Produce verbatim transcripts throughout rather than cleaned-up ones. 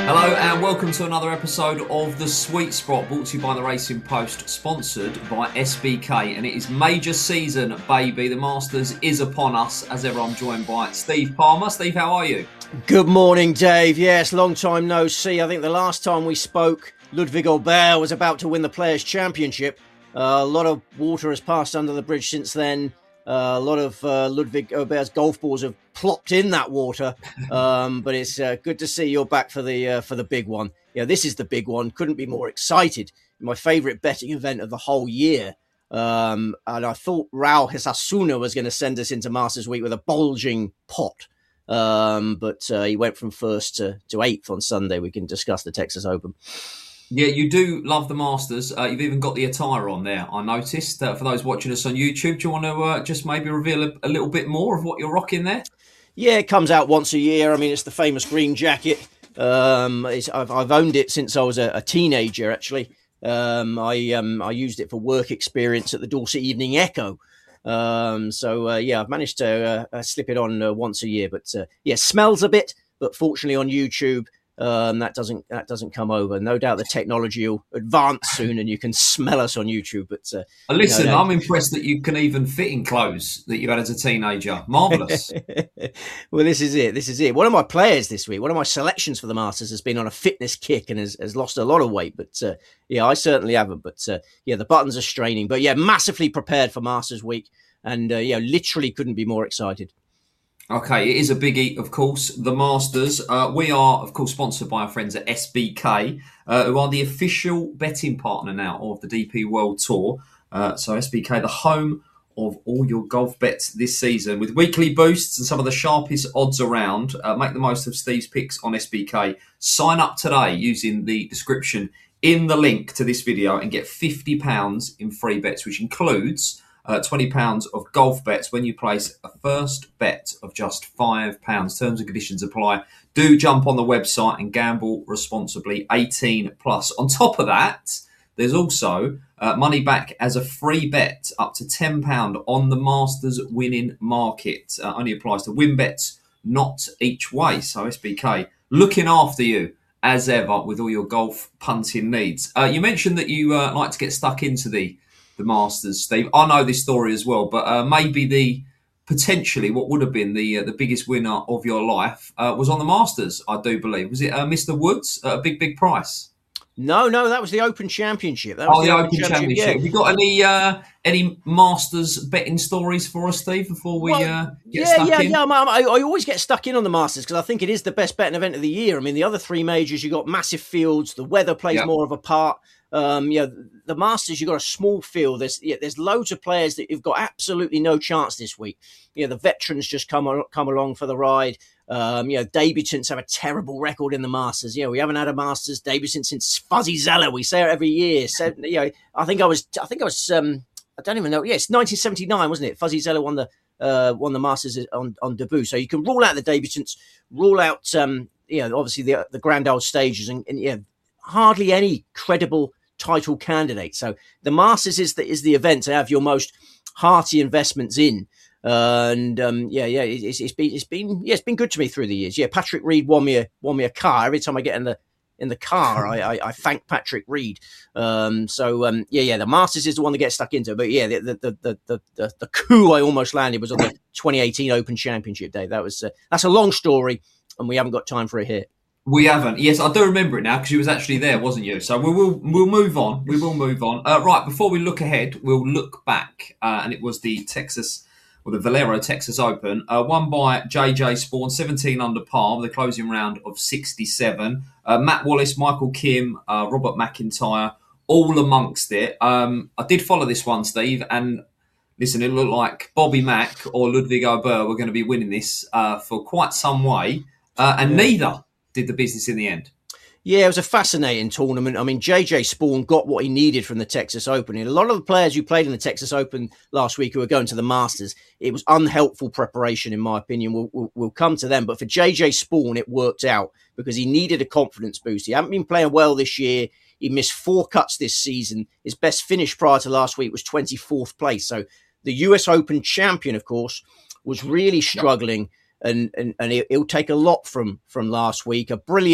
Hello and welcome to another episode of The Sweet Spot, brought to you by the Racing Post, sponsored by S B K. And it is major season, baby. The Masters is upon us. As ever, I'm joined by Steve Palmer. Steve, how are you? Good morning, Dave. Yes, long time no see. I think the last time we spoke, Ludwig Aubert was about to win the Players' Championship. Uh, a lot of water has passed under the bridge since then. Uh, a lot of uh, Ludwig Aubert's golf balls have plopped in that water, um, but it's uh, good to see you're back for the uh, for the big one. Yeah, this is the big one. Couldn't be more excited. My favourite betting event of the whole year, um, and I thought Raul Hasasuna was going to send us into Masters Week with a bulging pot, um, but uh, he went from first to, to eighth on Sunday. We can discuss the Texas Open. Yeah, you do love the Masters. Uh, you've even got the attire on there, I noticed. Uh, for those watching us on YouTube, do you want to uh, just maybe reveal a, a little bit more of what you're rocking there? Yeah, it comes out once a year. I mean, it's the famous green jacket. Um, it's, I've, I've owned it since I was a, a teenager, actually. Um, I um, I used it for work experience at the Dorset Evening Echo. Um, so, uh, yeah, I've managed to uh, slip it on uh, once a year. But, uh, yeah, smells a bit, but fortunately on YouTube, Um, that doesn't that doesn't come over. No doubt the technology will advance soon, and you can smell us on YouTube. But uh, listen, you know, I'm impressed that you can even fit in clothes that you had as a teenager. Marvellous. Well, this is it. This is it. One of my players this week, one of my selections for the Masters, has been on a fitness kick and has, has lost a lot of weight. But uh, yeah, I certainly haven't. But uh, yeah, the buttons are straining. But yeah, massively prepared for Masters Week, and uh, yeah, literally couldn't be more excited. Okay, it is a biggie, of course, the Masters. Uh, we are, of course, sponsored by our friends at S B K, uh, who are the official betting partner now of the D P World Tour. Uh, so S B K, the home of all your golf bets this season, with weekly boosts and some of the sharpest odds around. Uh, make the most of Steve's picks on S B K. Sign up today using the description in the link to this video and get fifty pounds in free bets, which includes Uh, twenty pounds of golf bets when you place a first bet of just five pounds. Terms and conditions apply. Do jump on the website and gamble responsibly, eighteen plus. On top of that, there's also uh, money back as a free bet up to ten pounds on the Masters winning market. Uh, only applies to win bets, not each way. So S B K, looking after you as ever with all your golf punting needs. Uh, you mentioned that you uh, like to get stuck into the the Masters, Steve. I know this story as well, but uh, maybe the potentially what would have been the uh, the biggest winner of your life uh, was on the Masters, I do believe. Was it uh, Mister Woods at a big, big price? No, no, that was the Open Championship. That was oh, the, the Open, Open Championship. Championship. Yeah. Have you got any uh, any Masters betting stories for us, Steve, before we well, uh, get yeah, stuck yeah, in? Yeah, yeah. I, I always get stuck in on the Masters because I think it is the best betting event of the year. I mean, the other three majors, you got massive fields. The weather plays yep. more of a part. Um, you know, the Masters, you've got a small field. There's yeah, there's loads of players that you've got absolutely no chance this week. You know, the veterans just come come along for the ride. Um, you know, debutants have a terrible record in the Masters. You know, we haven't had a Masters debutant since Fuzzy Zeller. We say it every year. So, you know, I think I was, I think I was, um, I don't even know. Yeah, it's nineteen seventy-nine, wasn't it? Fuzzy Zeller won the uh, won the Masters on on debut. So you can rule out the debutants, rule out, um, you know, obviously the the grand old stages, and, and yeah, hardly any credible title candidate. So the Masters is the is the event to have your most hearty investments in. Uh, and um, yeah, yeah, it, it's, it's been it's been yeah, it's been good to me through the years. Yeah, Patrick Reed won me a won me a car. Every time I get in the in the car, I, I, I thank Patrick Reed. Um, so um, yeah, yeah, the Masters is the one to get stuck into. But yeah, the the the the, the, the coup I almost landed was on the twenty eighteen Open Championship day. That was uh, that's a long story, and we haven't got time for it here. We haven't. Yes, I do remember it now because you was actually there, wasn't you? So we will we'll move on. We will move on. Uh, right, before we look ahead, we'll look back. Uh, and it was the Texas, or the Valero Texas Open, uh, won by J J Spaun, seventeen under par with a closing round of sixty-seven. Uh, Matt Wallace, Michael Kim, uh, Robert McIntyre, all amongst it. Um, I did follow this one, Steve, and listen, it looked like Bobby Mack or Ludwig Aubert were going to be winning this uh, for quite some way, uh, and yeah. neither did the business in the end. Yeah, it was a fascinating tournament. I mean, J J Spaun got what he needed from the Texas Open. And a lot of the players who played in the Texas Open last week who were going to the Masters, it was unhelpful preparation, in my opinion. We'll, we'll, we'll come to them. But for J J Spaun, it worked out because he needed a confidence boost. He hadn't been playing well this year. He missed four cuts this season. His best finish prior to last week was twenty-fourth place. So the U S Open champion, of course, was really struggling. Yep. And, and, and he'll take a lot from, from last week. A brilliant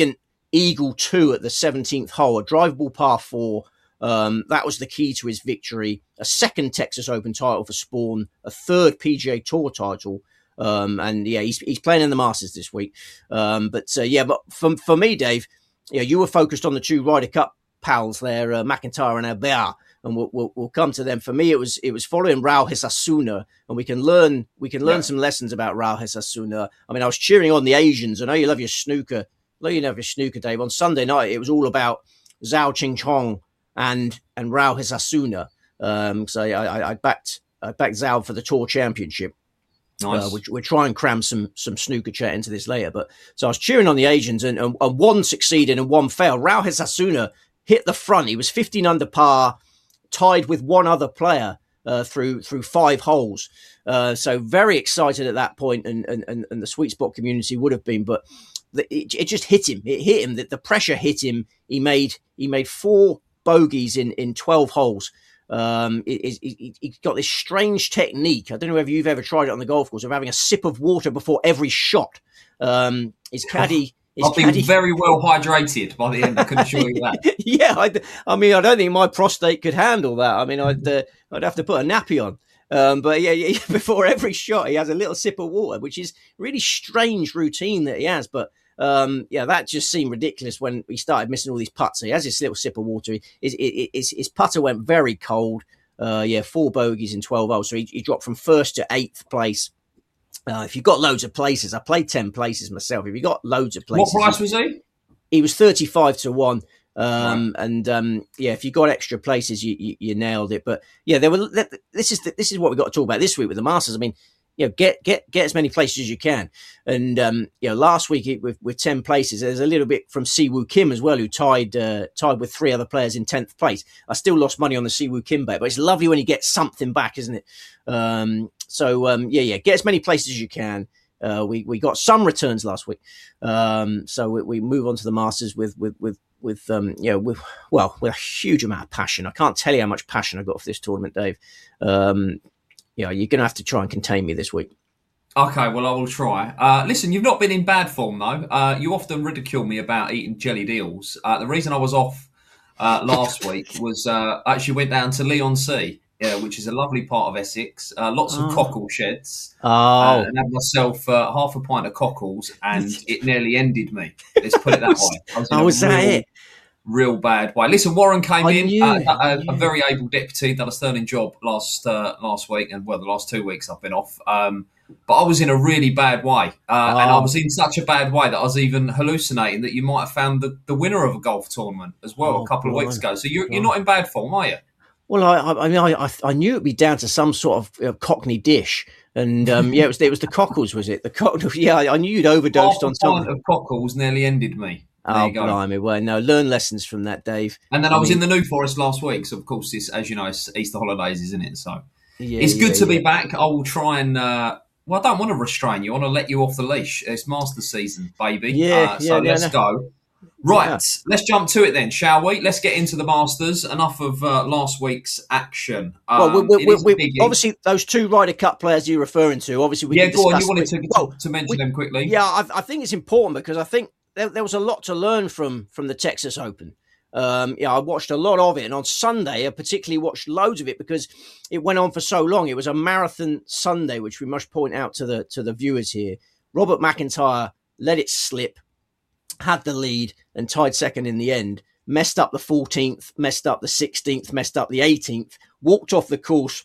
eagle two at the seventeenth hole, a drivable par four. Um, that was the key to his victory. A second Texas Open title for Spaun, a third P G A Tour title. Um, and yeah, he's he's playing in the Masters this week. Um, but uh, yeah, but for for me, Dave, you know, you were focused on the two Ryder Cup pals there, uh, McIntyre and Herbert, and we'll, we'll we'll come to them. For me, it was it was following Raul Hisasuna, and we can learn we can learn yeah. some lessons about Raul Hisasuna. I mean, I was cheering on the Asians. I know you love your snooker. I know you love your snooker, Dave. On Sunday night, it was all about Zhao Qingchong and and Raul Hisasuna. Um, so I, I, I backed I backed Zhao for the Tour Championship. Nice. Uh, we, we'll try and cram some some snooker chat into this later. But so I was cheering on the Asians, and, and, and one succeeded and one failed. Raul Hisasuna hit the front. He was fifteen under par, tied with one other player uh, through through five holes. Uh, so very excited at that point, and, and and and the sweet spot community would have been, but the, it, it just hit him. It hit him. That the pressure hit him. He made he made four bogeys in in twelve holes. Um, it, it, it, he's got this strange technique. I don't know if you've ever tried it on the golf course, of having a sip of water before every shot. Um, his caddy. His I've been caddy... very well hydrated by the end. I can assure you that. yeah, I, I mean, I don't think my prostate could handle that. I mean, I'd uh, I'd have to put a nappy on. Um, but yeah, yeah, before every shot, he has a little sip of water, which is really strange routine that he has. But um, yeah, that just seemed ridiculous when he started missing all these putts. So he has this little sip of water. His, his, his putter went very cold. Uh, yeah, four bogeys in twelve holes. So he, he dropped from first to eighth place. Uh, if you've got loads of places, I played ten places myself. If you've got loads of places. What price was he? He was thirty-five to one. Um, right. And um, yeah, if you got extra places, you, you, you nailed it. But yeah, there were. This is the, this is what we got to talk about this week with the Masters. I mean, you know, get get get as many places as you can. And um, you know, last week it, with with ten places, there's a little bit from Siwoo Kim as well, who tied uh, tied with three other players in tenth place. I still lost money on the Siwoo Kim bet, but it's lovely when you get something back, isn't it? Um, so um, yeah, yeah, get as many places as you can. Uh, we we got some returns last week, um, so we, we move on to the Masters with with with. with, um, you know, with, well, with a huge amount of passion. I can't tell you how much passion I got for this tournament, Dave. Um, you know, you're going to have to try and contain me this week. Okay, well, I will try. Uh, listen, you've not been in bad form, though. Uh, you often ridicule me about eating jellied eels. Uh, the reason I was off uh, last week was uh, I actually went down to Leigh-on-Sea, yeah, which is a lovely part of Essex. Uh, lots of oh. cockle sheds. Oh. Uh, and had myself uh, half a pint of cockles, and it nearly ended me. Let's put it that way. I was, oh, was that real, it? Real bad way. Listen, Warren came I in, knew, uh, a, a very able deputy, done a sterling job last uh, last week, and well, the last two weeks I've been off. Um, but I was in a really bad way, uh, oh. and I was in such a bad way that I was even hallucinating that you might have found the, the winner of a golf tournament as well oh, a couple boy. of weeks ago. So you're, you're not in bad form, are you? Well, I, I mean, I, I knew it'd be down to some sort of you know, Cockney dish, and um, yeah, it was it was the cockles, was it? The cockles. Yeah, I knew you'd overdosed Half on something. A pint of cockles nearly ended me. There oh, you go. blimey! Well, no, learn lessons from that, Dave. And then I, I was mean, in the New Forest last week, so of course, this, as you know, it's Easter holidays, isn't it? So yeah, it's good yeah, to yeah. be back. I will try and. Uh, well, I don't want to restrain you. I want to let you off the leash. It's Masters season, baby. Yeah, uh, so yeah, let's no, no. go. Right, yeah. Let's jump to it then, shall we? Let's get into the Masters. Enough of uh, last week's action. Um, well, we, we, we, obviously, those two Ryder Cup players you're referring to, obviously, we yeah, can go on. discuss. You wanted to, well, to mention we, them quickly. Yeah, I, I think it's important because I think there, there was a lot to learn from from the Texas Open. Um, yeah, I watched a lot of it, and on Sunday, I particularly watched loads of it because it went on for so long. It was a marathon Sunday, which we must point out to the to the viewers here. Robert McIntyre let it slip, had the lead, and tied second in the end. Messed up the fourteenth, messed up the sixteenth, messed up the eighteenth. Walked off the course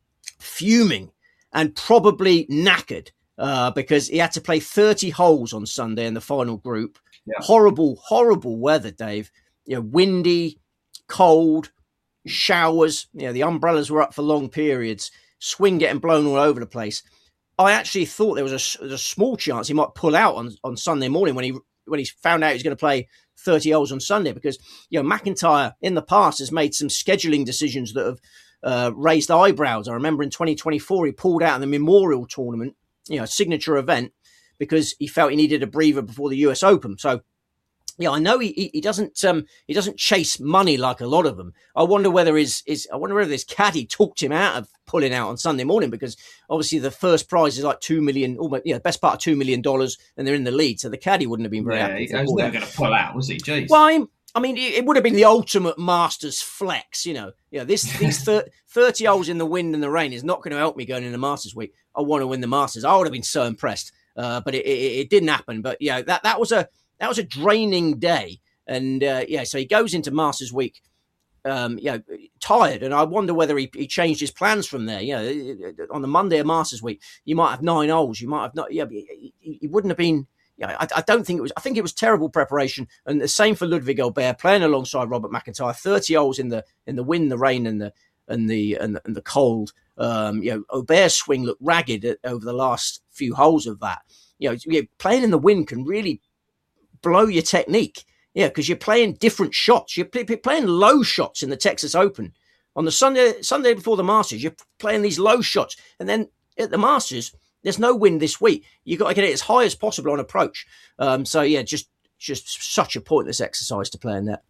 fuming and probably knackered uh, because he had to play thirty holes on Sunday in the final group. Yeah. Horrible, horrible weather, Dave. You know, windy, cold, showers. You know, the umbrellas were up for long periods. Swing getting blown all over the place. I actually thought there was a, there was a small chance he might pull out on, on Sunday morning when he when he found out he was going to play thirty holes on Sunday because, you know, McIntyre in the past has made some scheduling decisions that have uh, raised eyebrows. I remember in twenty twenty-four, he pulled out in the Memorial Tournament, you know, signature event, because he felt he needed a breather before the U S Open. So Yeah, I know he, he he doesn't um he doesn't chase money like a lot of them. I wonder whether his is I wonder whether this caddy talked him out of pulling out on Sunday morning, because obviously the first prize is like two million, almost, you know, best part of two million dollars, and they're in the lead, so the caddy wouldn't have been very Yeah, happy. he was never going to pull out, was he? Jeez. Well, I, I mean, it, it would have been the ultimate Masters flex, you know. Yeah, this these thir- thirty holes in the wind and the rain is not going to help me going into Masters week. I want to win the Masters. I would have been so impressed, uh, but it, it, it didn't happen. But yeah, that that was a that was a draining day. And uh, yeah, so he goes into Masters week, um, you know, tired. And I wonder whether he, he changed his plans from there. You know, on the Monday of Masters week, you might have nine holes. You might have not. Yeah, he, he wouldn't have been. Yeah, I, I don't think it was. I think it was terrible preparation. And the same for Ludwig Albert, playing alongside Robert McIntyre. Thirty holes in the in the wind, the rain, and the and the and the, and the cold. Um, you know, Albert's swing looked ragged at, over the last few holes of that. You know, you know, playing in the wind can really blow your technique. Yeah, because you're playing different shots. You're, play, you're playing low shots in the Texas Open. On the Sunday Sunday before the Masters, you're playing these low shots. And then at the Masters, there's no wind this week. You've got to get it as high as possible on approach. Um, so, yeah, just just such a pointless exercise to play in that.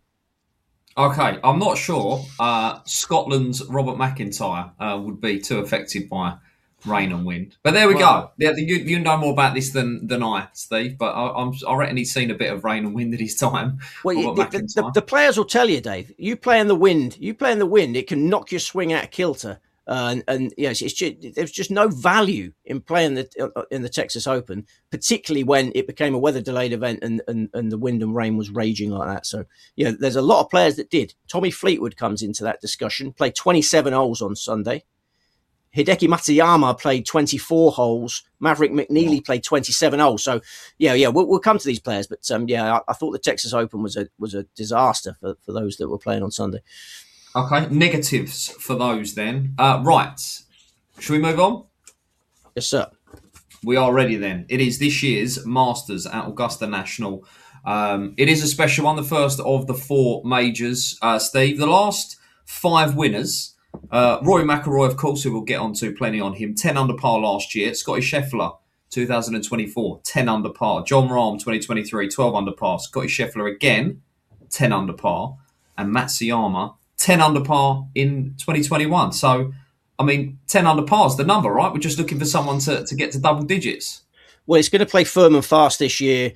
Okay, I'm not sure uh, Scotland's Robert McIntyre uh, would be too affected by rain and wind. But there we well, go. Yeah, you, you know more about this than, than I, Steve. But I, I'm, I reckon he's seen a bit of rain and wind at his time. Well, the, the, the, the players will tell you, Dave. You play in the wind. You play in the wind. It can knock your swing out of kilter. Uh, and, and yes, it's just, there's just no value in playing the in the Texas Open, particularly when it became a weather delayed event and, and, and the wind and rain was raging like that. So, yeah, there's a lot of players that did. Tommy Fleetwood comes into that discussion. Played twenty-seven holes on Sunday. Hideki Matsuyama played twenty-four holes. Maverick McNeely played twenty-seven holes. So, yeah, yeah, we'll, we'll come to these players. But, um, yeah, I, I thought the Texas Open was a was a disaster for, for those that were playing on Sunday. Okay, negatives for those then. Uh, right, should we move on? Yes, sir. We are ready then. It is this year's Masters at Augusta National. Um, it is a special one, the first of the four majors. Uh, Steve, the last five winners... Uh, Rory McIlroy, of course, who we'll get on to plenty on him. ten under par last year. Scotty Scheffler, two thousand twenty-four, ten under par. Jon Rahm, twenty twenty-three, twelve under par. Scotty Scheffler again, ten under par. And Matsuyama, ten under par in twenty twenty-one. So, I mean, ten under par is the number, right? We're just looking for someone to, to get to double digits. Well, it's going to play firm and fast this year.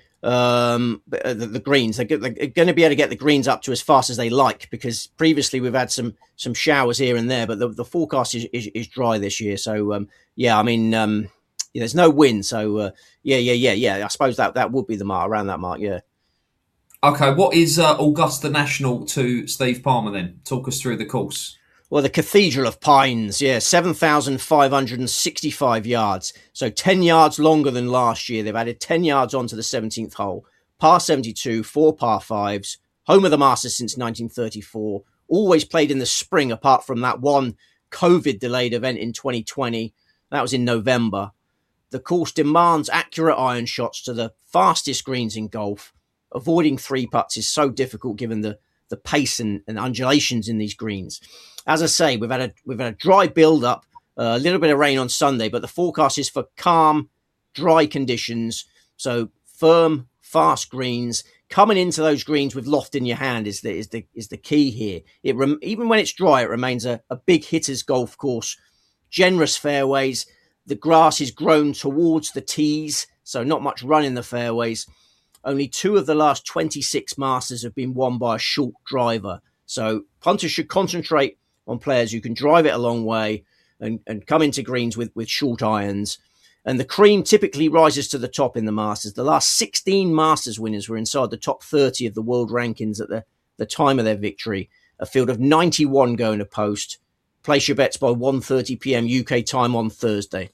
Um, the, the greens, they're, they're going to be able to get the greens up to as fast as they like, because previously we've had some some showers here and there, but the, the forecast is, is, is dry this year. So um, yeah, I mean, um, yeah, there's no wind. So uh, yeah, yeah, yeah, yeah. I suppose that that would be the mark, around that mark. Yeah. Okay, what is uh, Augusta National to Steve Palmer then? Talk us through the course. Well, the Cathedral of Pines, yeah, seven thousand five hundred sixty-five yards. So ten yards longer than last year. They've added ten yards onto the seventeenth hole. Par seventy-two, four par fives. Home of the Masters since nineteen thirty-four. Always played in the spring, apart from that one COVID-delayed event in twenty twenty. That was in November. The course demands accurate iron shots to the fastest greens in golf. Avoiding three putts is so difficult given the, the pace and, and undulations in these greens. As I say, we've had a we've had a dry build-up, uh, a little bit of rain on Sunday, but the forecast is for calm, dry conditions. So firm, fast greens. Coming into those greens with loft in your hand is the is the is the key here. It rem- even when it's dry, it remains a, a big hitters golf course. Generous fairways. The grass is grown towards the tees, so not much run in the fairways. Only two of the last twenty-six Masters have been won by a short driver. So punters should concentrate on players who can drive it a long way and, and come into greens with, with short irons. And the cream typically rises to the top in the Masters. The last sixteen Masters winners were inside the top thirty of the world rankings at the, the time of their victory. A field of ninety-one going to post. Place your bets by one thirty p.m. U K time on Thursday.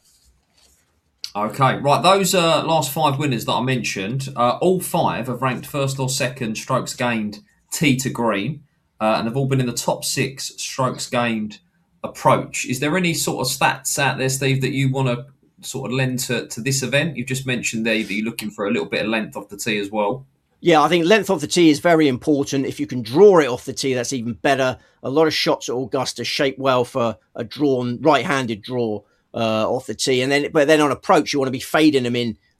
Okay, right. Those uh, last five winners that I mentioned, uh, all five have ranked first or second strokes gained tee to green, uh, and have all been in the top six strokes gained approach. Is there any sort of stats out there, Steve, that you want to sort of lend to, to this event? You've just mentioned there that you're looking for a little bit of length off the tee as well. Yeah, I think length off the tee is very important. If you can draw it off the tee, that's even better. A lot of shots at Augusta shape well for a drawn, right-handed draw uh, off the tee. And then, but then on approach, you want to be fading them in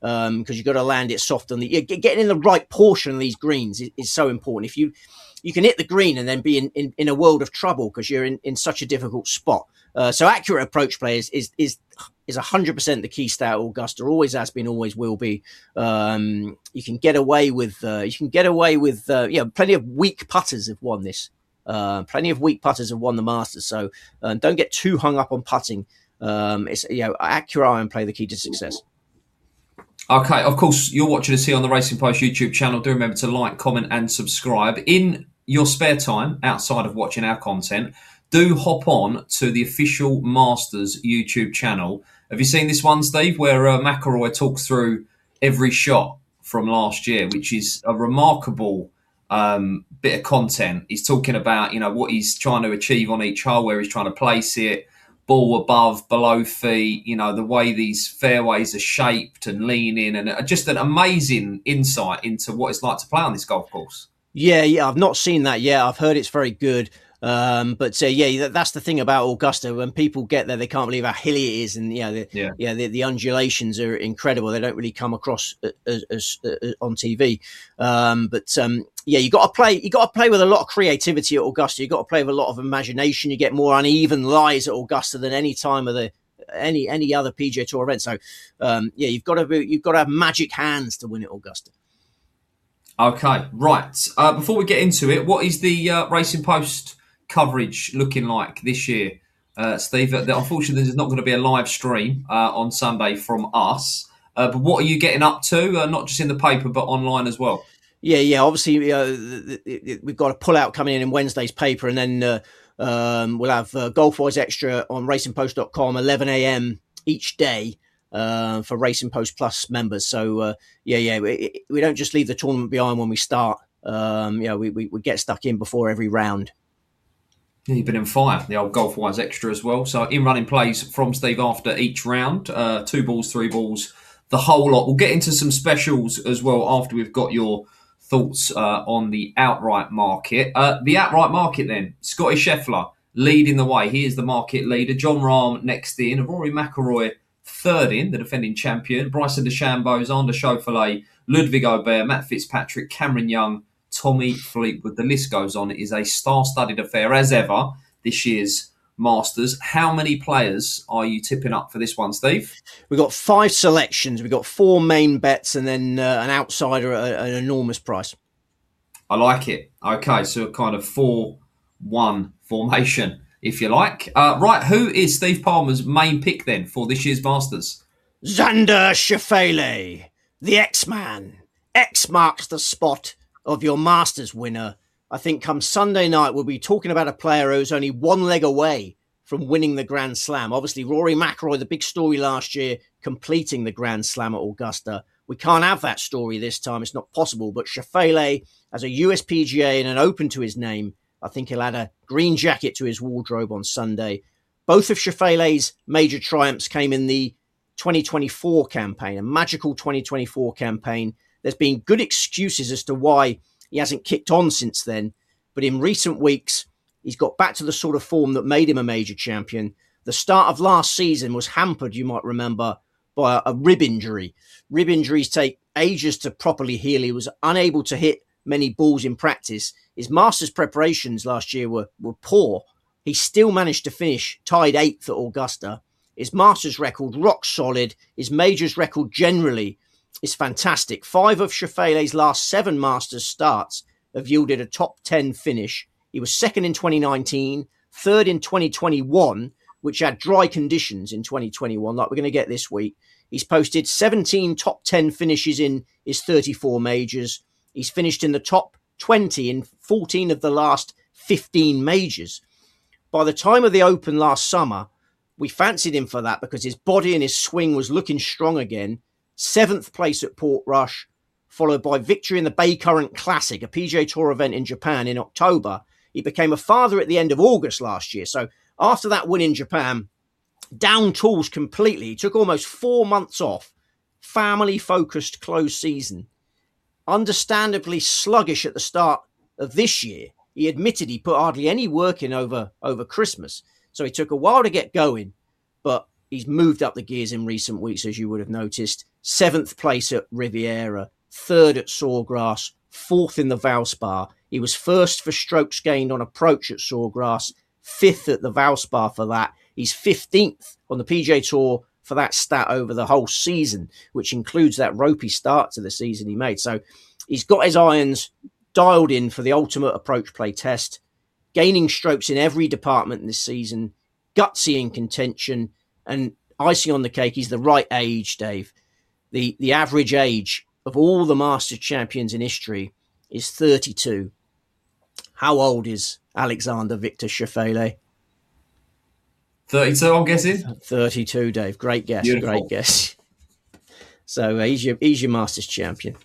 because um, you've got to land it soft on the yeah, getting in the right portion of these greens is, is so important. If you you can hit the green and then be in, in, in a world of trouble because you're in, in such a difficult spot. Uh, so accurate approach play is is is is one hundred percent the key stat at Augusta. Always has been, always will be. Um, you can get away with uh, you can get away with uh, yeah. Plenty of weak putters have won this. Uh, plenty of weak putters have won the Masters. So uh, don't get too hung up on putting. Um, it's you know accurate iron play the key to success. Okay, of course, you're watching us here on the Racing Post YouTube channel. Do remember to like, comment and subscribe. In your spare time, outside of watching our content, do hop on to the official Masters YouTube channel. Have you seen this one, Steve, where uh, McIlroy talks through every shot from last year, which is a remarkable um, bit of content. He's talking about, you know, what he's trying to achieve on each hole, where he's trying to place it, ball above, below feet, you know, the way these fairways are shaped and leaning, and just an amazing insight into what it's like to play on this golf course. Yeah, yeah, I've not seen that yet. I've heard it's very good. Um, but uh, yeah, that, that's the thing about Augusta. When people get there, they can't believe how hilly it is, and you know, the, yeah, yeah, the, the undulations are incredible. They don't really come across as, as, as on T V. Um, but um, yeah, you got to play. You got to play with a lot of creativity at Augusta. You got to play with a lot of imagination. You get more uneven lies at Augusta than any time of the any any other P G A Tour event. So um, yeah, you've got to be, you've got to have magic hands to win at Augusta. Okay, right. Uh, before we get into it, what is the uh, Racing Post coverage looking like this year, uh, Steve? Unfortunately, there's not going to be a live stream uh, on Sunday from us. Uh, but what are you getting up to? Uh, not just in the paper, but online as well. Yeah, yeah. Obviously, uh, we've got a pull-out coming in in Wednesday's paper, and then uh, um, we'll have uh, Golf-Wise Extra on racing post dot com, eleven a.m. each day uh, for Racing Post Plus members. So, uh, yeah, yeah, we, we don't just leave the tournament behind when we start. Um, yeah, we, we, we get stuck in before every round. Yeah, you've been in fire, the old Golf-Wise Extra as well. So in-running plays from Steve after each round, uh, two balls, three balls, the whole lot. We'll get into some specials as well after we've got your thoughts uh, on the outright market. Uh, the outright market then, Scotty Scheffler leading the way. He is the market leader. Jon Rahm next in. Rory McIlroy third in, the defending champion. Bryson DeChambeau, Xander Schauffele, Ludwig Aubert, Matt Fitzpatrick, Cameron Young, Tommy Fleetwood. The list goes on. It is a star-studded affair as ever this year's Masters. How many players are you tipping up for this one, Steve? We've got five selections. We've got four main bets and then uh, an outsider at an enormous price. I like it. Okay, so a kind of four one formation, if you like. Uh, right, who is Steve Palmer's main pick then for this year's Masters? Xander Schauffele, the X-Man. X marks the spot of your Masters winner. I think come Sunday night, we'll be talking about a player who's only one leg away from winning the Grand Slam. Obviously, Rory McIlroy, the big story last year, completing the Grand Slam at Augusta. We can't have that story this time. It's not possible. But Schauffele, as a U S P G A and an Open to his name, I think he'll add a green jacket to his wardrobe on Sunday. Both of Schauffele's major triumphs came in the twenty twenty-four campaign, a magical twenty twenty-four campaign. There's been good excuses as to why he hasn't kicked on since then, but in recent weeks, he's got back to the sort of form that made him a major champion. The start of last season was hampered, you might remember, by a rib injury. Rib injuries take ages to properly heal. He was unable to hit many balls in practice. His Masters preparations last year were, were poor. He still managed to finish tied eighth at Augusta. His Masters record, rock solid. His majors record generally is fantastic. Five of Schauffele's last seven Masters starts have yielded a top ten finish. He was second in twenty nineteen, third in twenty twenty-one, which had dry conditions in twenty twenty-one, like we're going to get this week. He's posted seventeen top ten finishes in his thirty-four majors. He's finished in the top twenty in fourteen of the last fifteen majors. By the time of the Open last summer, we fancied him for that because his body and his swing was looking strong again. Seventh place at Portrush, followed by victory in the Bay Current Classic, a P G A Tour event in Japan in October. He became a father at the end of August last year. So after that win in Japan, down tools completely. He took almost four months off. Family-focused close season. Understandably sluggish at the start of this year. He admitted he put hardly any work in over, over Christmas. So he took a while to get going, but he's moved up the gears in recent weeks, as you would have noticed. seventh place at Riviera, third at Sawgrass, fourth in the Valspar. He was first for strokes gained on approach at Sawgrass, fifth at the Valspar for that. He's fifteenth on the P G A Tour for that stat over the whole season, which includes that ropey start to the season he made. So he's got his irons dialed in for the ultimate approach play test, gaining strokes in every department this season, gutsy in contention, and icing on the cake, he's the right age, Dave. The the average age of all the Masters champions in history is thirty-two. How old is Alexander Victor Schauffele? thirty-two, I'm guessing. thirty-two, Dave. Great guess. Beautiful. Great guess. So uh, he's your he's your Masters champion.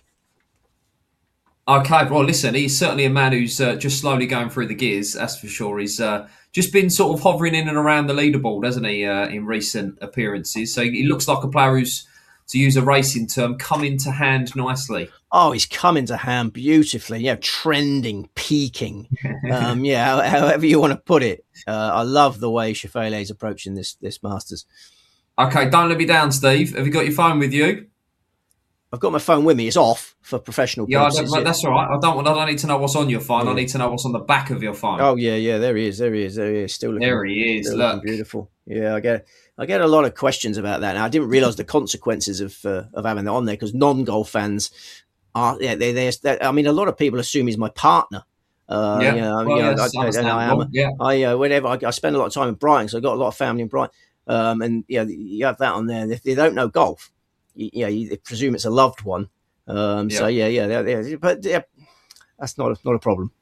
Okay, well, listen, he's certainly a man who's uh, just slowly going through the gears, that's for sure. He's uh, just been sort of hovering in and around the leaderboard, hasn't he, uh, in recent appearances. So he looks like a player who's, to use a racing term, coming to hand nicely. Oh, he's coming to hand beautifully, yeah, trending, peaking. um, yeah, however you want to put it. Uh, I love the way Schauffele is approaching this this Masters. Okay, don't let me down, Steve. Have you got your phone with you? I've got my phone with me. It's off for professional yeah, purposes. Yeah, that's all right. I don't want. I don't need to know what's on your phone. Yeah. I need to know what's on the back of your phone. Oh yeah, yeah. There he is. There he is. There he is. Still looking. There he is. Look, beautiful. Yeah, I get. I get a lot of questions about that. Now, I didn't realise the consequences of uh, of having that on there because non-golf fans are. Yeah, they they. I mean, a lot of people assume he's my partner. Uh, yeah. You know, well, you know, yes, I, and I am. Yeah. I uh, whenever I, I spend a lot of time in Brighton, so I've got a lot of family in Brighton. Um, and you know, you have that on there. And if they don't know golf, you, you know, you presume it's a loved one. Um, yeah. So yeah, yeah, yeah, but yeah, that's not a, not a problem.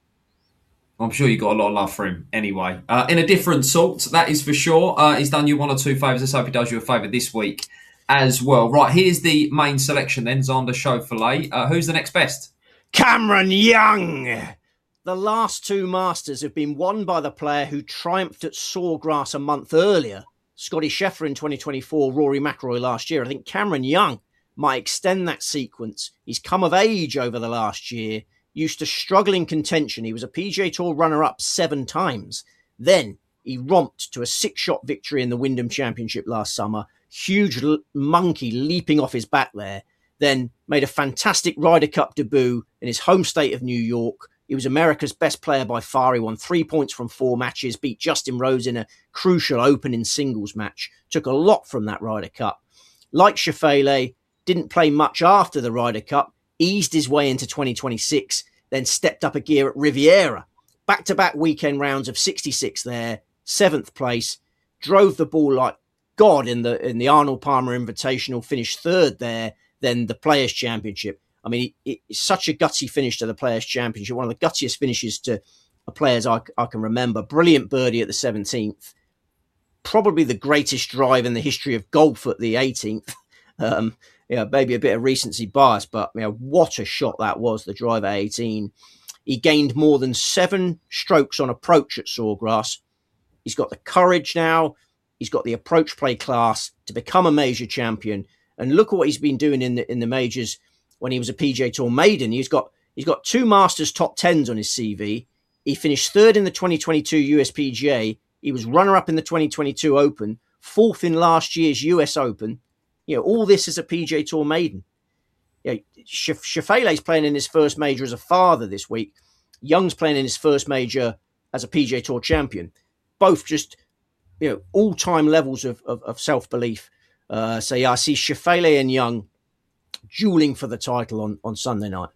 I'm sure you got a lot of love for him anyway. Uh, in a different sort, that is for sure. Uh, he's done you one or two favours. Let's hope he does you a favour this week as well. Right, here's the main selection then, Xander Schauffele. Uh, who's the next best? Cameron Young. The last two Masters have been won by the player who triumphed at Sawgrass a month earlier. Scotty Scheffler in twenty twenty-four, Rory McIlroy last year. I think Cameron Young might extend that sequence. He's come of age over the last year, used to struggle in contention. He was a P G A Tour runner-up seven times. Then he romped to a six-shot victory in the Wyndham Championship last summer. Huge l- monkey leaping off his back there. Then made a fantastic Ryder Cup debut in his home state of New York. He was America's best player by far. He won three points from four matches, beat Justin Rose in a crucial opening singles match. Took a lot from that Ryder Cup. Like Schauffele, didn't play much after the Ryder Cup, eased his way into twenty twenty-six, then stepped up a gear at Riviera. Back-to-back weekend rounds of sixty-six there, seventh place, drove the ball like God in the in the Arnold Palmer Invitational, finished third there, then the Players' Championship. I mean, it, it's such a gutsy finish to the Players' Championship, one of the guttiest finishes to a Players I, I can remember. Brilliant birdie at the seventeenth. Probably the greatest drive in the history of golf at the eighteenth. Um, yeah, maybe a bit of recency bias, but you know, what a shot that was, the drive at eighteen. He gained more than seven strokes on approach at Sawgrass. He's got the courage now. He's got the approach play class to become a major champion. And look at what he's been doing in the in the majors when he was a P G A Tour maiden. He's got he's got two Masters top tens on his C V. He finished third in the twenty twenty-two U S P G A. He was runner-up in the twenty twenty-two Open, fourth in last year's U S Open. You know, all this is a P G A Tour maiden. You know, Schauffele's playing in his first major as a father this week. Young's playing in his first major as a P G A Tour champion. Both just, you know, all-time levels of, of, of self-belief. Uh, so, yeah, I see Schauffele and Young dueling for the title on, on Sunday night.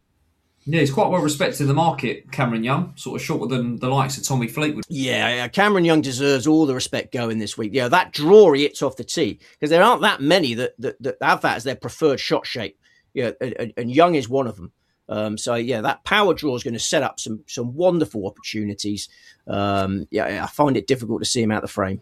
Yeah, he's quite well respected in the market, Cameron Young, sort of shorter than the likes of Tommy Fleetwood. Yeah, Cameron Young deserves all the respect going this week. Yeah, that draw he hits off the tee, because there aren't that many that, that, that have that as their preferred shot shape. Yeah, and, and Young is one of them. Um, so, yeah, that power draw is going to set up some some wonderful opportunities. Um, yeah, I find it difficult to see him out the frame.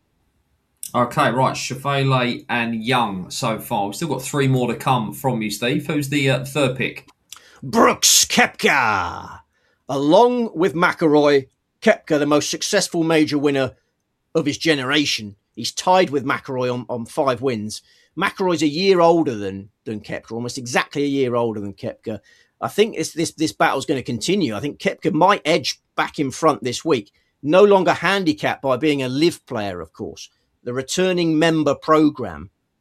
Okay, right, Schauffele and Young so far. We've still got three more to come from you, Steve. Who's the uh, third pick? Brooks Koepka. Along with McIlroy, Koepka, the most successful major winner of his generation. He's tied with McIlroy on, on five wins. McIlroy's a year older than than Koepka, almost exactly a year older than Koepka. I think this this, this battle's going to continue. I think Koepka might edge back in front this week. No longer handicapped by being a live player, of course. The returning member program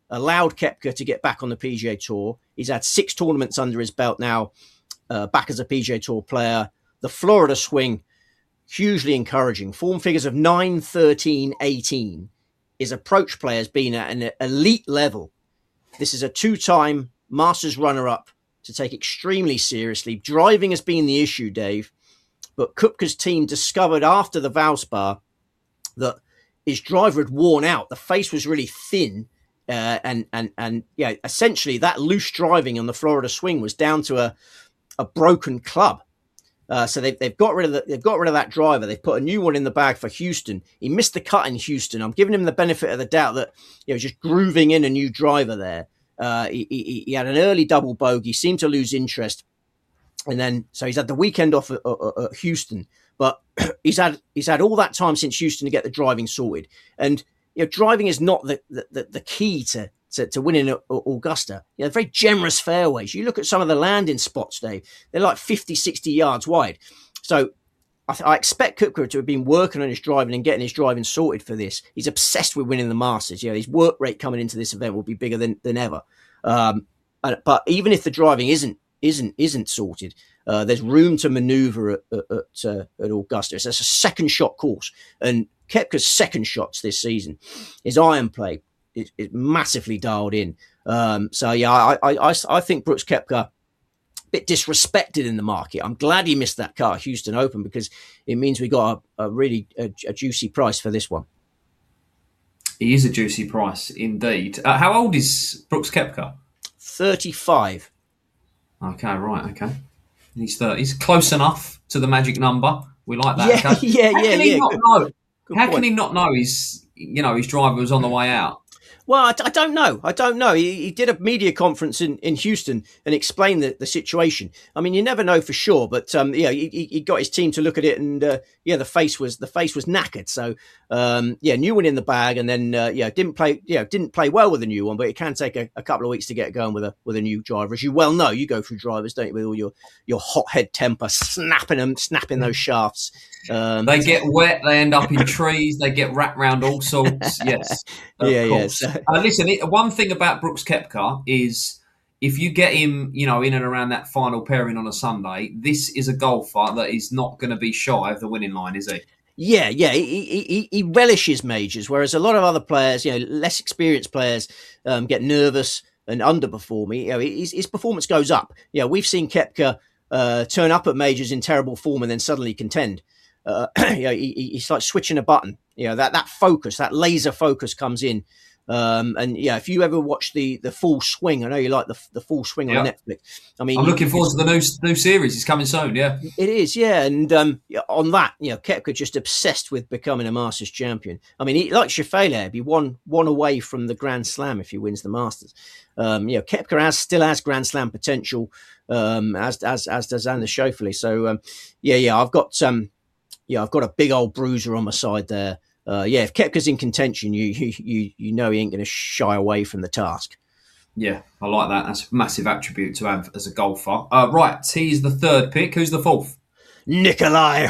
allowed Koepka to get back on the P G A Tour. He's had six tournaments under his belt now, uh, back as a P G A Tour player. The Florida swing, hugely encouraging. Form figures of nine, thirteen, eighteen. His approach player has been at an elite level. This is a two-time Masters runner-up to take extremely seriously. Driving has been the issue, Dave, but Koepka's team discovered after the Valspar that his driver had worn out. The face was really thin, uh, and and and yeah, essentially that loose driving on the Florida swing was down to a a broken club. Uh, so they've they've got rid of the, they've got rid of that driver. They've put a new one in the bag for Houston. He missed the cut in Houston. I'm giving him the benefit of the doubt that, you know, just grooving in a new driver there. Uh, he, he, he had an early double bogey, seemed to lose interest, and then so he's had the weekend off at, at, at Houston. But he's had he's had all that time since Houston to get the driving sorted. And you know, driving is not the the, the key to. To, to winning at Augusta. You know, very generous fairways. You look at some of the landing spots, Dave, they're like fifty, sixty yards wide. So I, th- I expect Koepka to have been working on his driving and getting his driving sorted for this. He's obsessed with winning the Masters. You know, his work rate coming into this event will be bigger than, than ever. Um, and, but even if the driving isn't isn't isn't sorted, uh, there's room to manoeuvre at at, at, uh, at Augusta. It's, it's a second shot course, and Koepka's second shots this season, his iron play, It, it massively dialed in. Um, so yeah, I, I, I, I think Brooks Koepka a bit disrespected in the market. I'm glad he missed that cut at Houston Open because it means we got a, a really a, a juicy price for this one. He is a juicy price indeed. Uh, how old is Brooks Koepka? thirty-five. Okay, right. Okay, he's thirty. He's close enough to the magic number. We like that. Yeah, okay? yeah, how yeah, can he yeah. Not Good, know? good How point. can he not know his, you know, his driver was on the way out? Well, I, I don't know. I don't know. He, he did a media conference in, in Houston and explained the, the situation. I mean, you never know for sure, but um, yeah, he, he got his team to look at it, and uh, yeah, the face was the face was knackered. So um, yeah, new one in the bag, and then uh, yeah, didn't play. Yeah, didn't play well with the new one, but it can take a, a couple of weeks to get going with a with a new driver, as you well know. You go through drivers, don't you, with all your your hothead temper, snapping them, snapping those shafts. Um, they get wet, they end up in trees, they get wrapped round all sorts. Yes, of yeah, course. yes. Uh, listen, it, one thing about Brooks Koepka is if you get him, you know, in and around that final pairing on a Sunday, this is a golfer that is not going to be shy of the winning line, is he? Yeah, yeah, he, he, he relishes majors, whereas a lot of other players, you know, less experienced players, um, get nervous and underperform. You know, his, his performance goes up. You know, we've seen Koepka uh, turn up at majors in terrible form and then suddenly contend. Uh, you know, he, he's like switching a button. You know, that that focus, that laser focus comes in. Um, and yeah, if you ever watch the the Full Swing, I know you like the the Full Swing on yeah. Netflix. I mean, I'm looking forward to the new new series. It's coming soon. Yeah, it is. Yeah, and um, on that, you know, Koepka just obsessed with becoming a Masters champion. I mean, he, like Schauffele, he'd be one one away from the Grand Slam if he wins the Masters. Um, you know, Koepka has still has Grand Slam potential, um, as as as does Xander Schauffele. So um, yeah, yeah, I've got um, yeah, I've got a big old bruiser on my side there. Uh, yeah, if Koepka's in contention, you you you know he ain't going to shy away from the task. Yeah, I like that. That's a massive attribute to have as a golfer. Uh, right, he's the third pick. Who's the fourth? Nicolai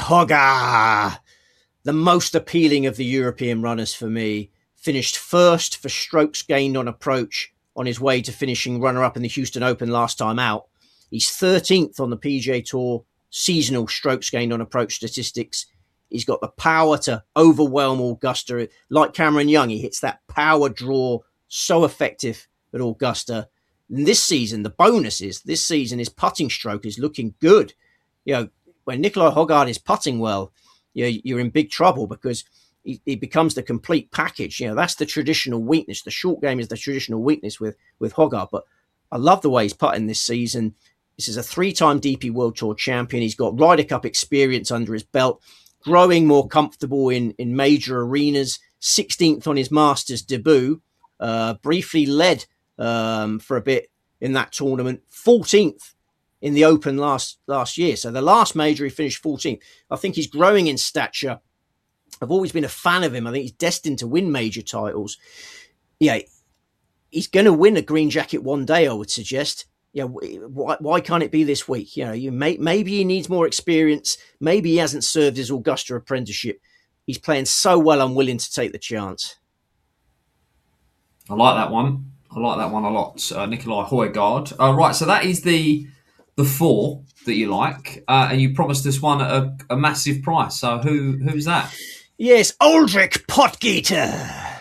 Hoga, the most appealing of the European runners for me. Finished first for strokes gained on approach on his way to finishing runner-up in the Houston Open last time out. He's thirteenth on the P G A Tour seasonal strokes gained on approach statistics. He's got the power to overwhelm Augusta. Like Cameron Young, he hits that power draw so effective at Augusta. And this season, the bonus is, this season, his putting stroke is looking good. You know, when Nicolai Højgaard is putting well, you know, you're in big trouble because he, he becomes the complete package. You know, that's the traditional weakness. The short game is the traditional weakness with, with Højgaard. But I love the way he's putting this season. This is a three-time D P World Tour champion. He's got Ryder Cup experience under his belt. Growing more comfortable in, in major arenas, sixteenth on his Masters debut, uh, briefly led um, for a bit in that tournament, fourteenth in the Open last last year. So the last major he finished fourteenth. I think he's growing in stature. I've always been a fan of him. I think he's destined to win major titles. Yeah, he's going to win a green jacket one day, I would suggest. Yeah, why, why can't it be this week? You know, you may, maybe he needs more experience. Maybe he hasn't served his Augusta apprenticeship. He's playing so well, I'm willing to take the chance. I like that one. I like that one a lot. Uh, Nikolai Højgaard. Uh, right, so that is the the four that you like, uh, and you promised us one at a, a massive price. So who who's that? Yes, Aldrich Potgieter.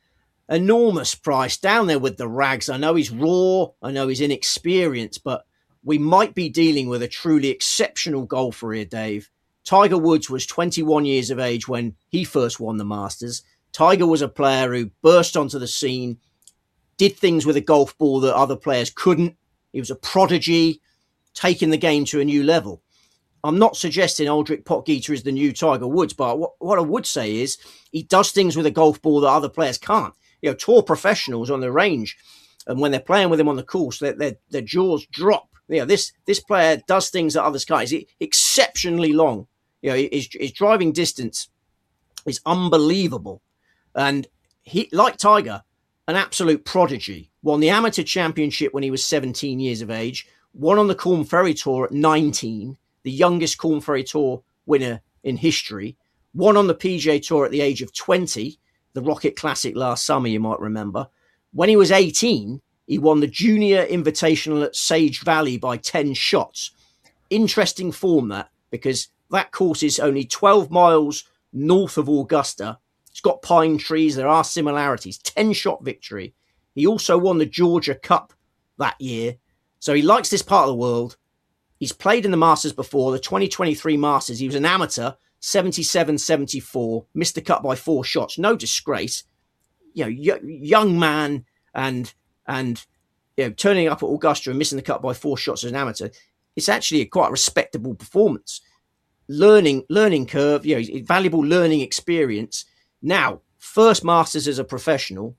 Enormous price, down there with the rags. I know he's raw, I know he's inexperienced, but we might be dealing with a truly exceptional golfer here, Dave. Tiger Woods was twenty-one years of age when he first won the Masters. Tiger was a player who burst onto the scene, did things with a golf ball that other players couldn't. He was a prodigy, taking the game to a new level. I'm not suggesting Aldrich Potgieter is the new Tiger Woods, but what, what I would say is he does things with a golf ball that other players can't. You know, tour professionals on the range, and when they're playing with him on the course, their, their, their jaws drop. You know, this this player does things that others can't. He's exceptionally long. You know, his, his driving distance is unbelievable. And he, like Tiger, an absolute prodigy. Won the amateur championship when he was seventeen years of age. Won on the Corn Ferry Tour at nineteen, the youngest Corn Ferry Tour winner in history. Won on the P G A Tour at the age of twenty, the Rocket Classic last summer, you might remember. When he was eighteen, he won the Junior Invitational at Sage Valley by ten shots. Interesting form that, because that course is only twelve miles north of Augusta. It's got pine trees. There are similarities. ten-shot victory. He also won the Georgia Cup that year. So he likes this part of the world. He's played in the Masters before, the twenty twenty-three Masters. He was an amateur, seventy-seven seventy-four, missed the cut by four shots. No disgrace. You know, y- young man and, and you know, turning up at Augusta and missing the cut by four shots as an amateur. It's actually a quite respectable performance. Learning, learning curve, you know, valuable learning experience. Now, first Masters as a professional,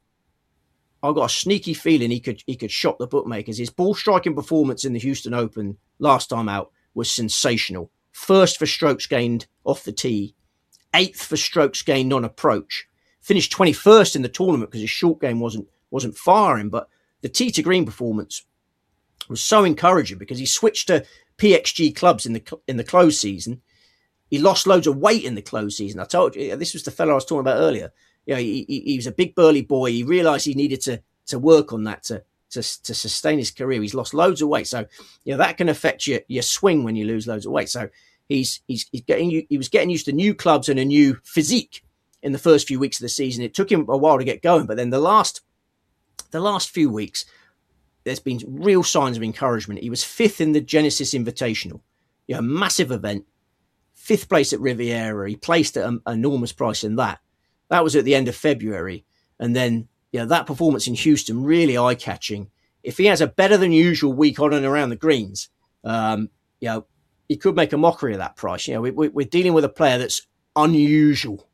I've got a sneaky feeling he could he could shock the bookmakers. His ball striking performance in the Houston Open last time out was sensational. First for strokes gained off the tee, eighth for strokes gained on approach. Finished twenty-first in the tournament because his short game wasn't wasn't firing, but the tee to green performance was so encouraging because he switched to P X G clubs in the in the close season. He lost loads of weight in the close season. I told you, this was the fellow I was talking about earlier. You know, he, he, he was a big burly boy. He realised he needed to to work on that to, to to sustain his career. He's lost loads of weight, so you know that can affect your your swing when you lose loads of weight. So he's he's, he's getting he was getting used to new clubs and a new physique in the first few weeks of the season. It took him a while to get going, but then the last the last few weeks, there's been real signs of encouragement. He was fifth in the Genesis Invitational, you know, massive event. Fifth place at Riviera. He placed at an enormous price in that. That was at the end of February. And then, you know, that performance in Houston, really eye-catching. If he has a better than usual week on and around the greens, um, you know, he could make a mockery of that price. You know, we, we, we're dealing with a player that's unusual.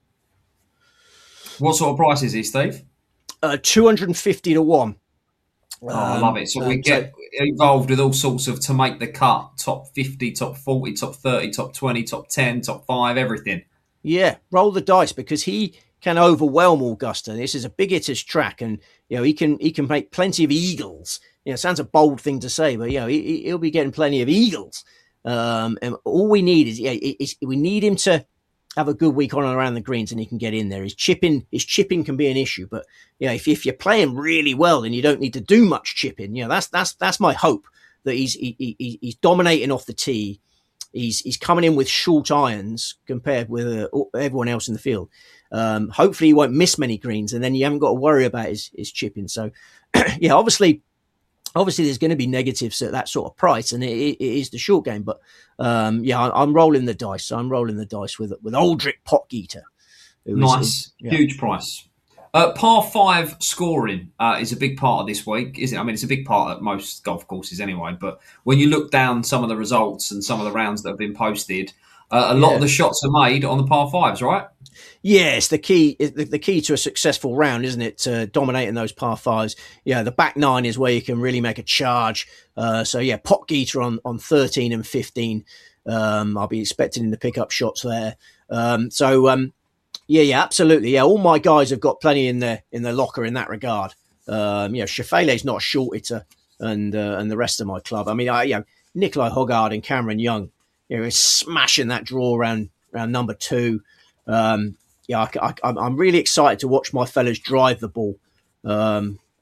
What sort of price is he, Steve? Uh, two hundred fifty to one. Oh, I love it. So um, we get so, involved with all sorts of to make the cut, top fifty, top forty, top thirty, top twenty, top ten, top five, everything. Yeah, roll the dice because he can overwhelm Augusta. This is a big hitters track, and you know he can he can make plenty of eagles. You know, it sounds a bold thing to say, but you know he, he'll be getting plenty of eagles. Um, and all we need is, yeah, is we need him to have a good week on and around the greens, and he can get in there. His chipping, his chipping can be an issue, but you know, if if you're playing really well, then you don't need to do much chipping. You know, that's that's that's my hope that he's he, he, he's dominating off the tee. He's he's coming in with short irons compared with uh, everyone else in the field. Um, hopefully, he won't miss many greens, and then you haven't got to worry about his his chipping. So, yeah, obviously. Obviously, there's going to be negatives at that sort of price, and it, it is the short game. But um, yeah, I, I'm rolling the dice. So I'm rolling the dice with with Aldrich Potgieter. Nice, is, yeah. Huge price. Uh, par five scoring uh, is a big part of this week, isn't it? I mean, it's a big part at most golf courses anyway. But when you look down some of the results and some of the rounds that have been posted, uh, a lot yeah. of the shots are made on the par fives, right? Yes, the key the, the key to a successful round, isn't it? To dominating those par fives. Yeah, the back nine is where you can really make a charge. Uh, so yeah, Potgieter on on thirteen and fifteen. Um, I'll be expecting him to pick up shots there. Um, so um, yeah, yeah, absolutely. Yeah, all my guys have got plenty in their in their locker in that regard. Um, you know, Schauffele's not a short hitter, and uh, and the rest of my club. I mean, I you know, Nikolai Højgaard and Cameron Young, you know, is smashing that draw around around number two. Um, yeah, I, I, I'm really excited to watch my fellas drive the ball. Um,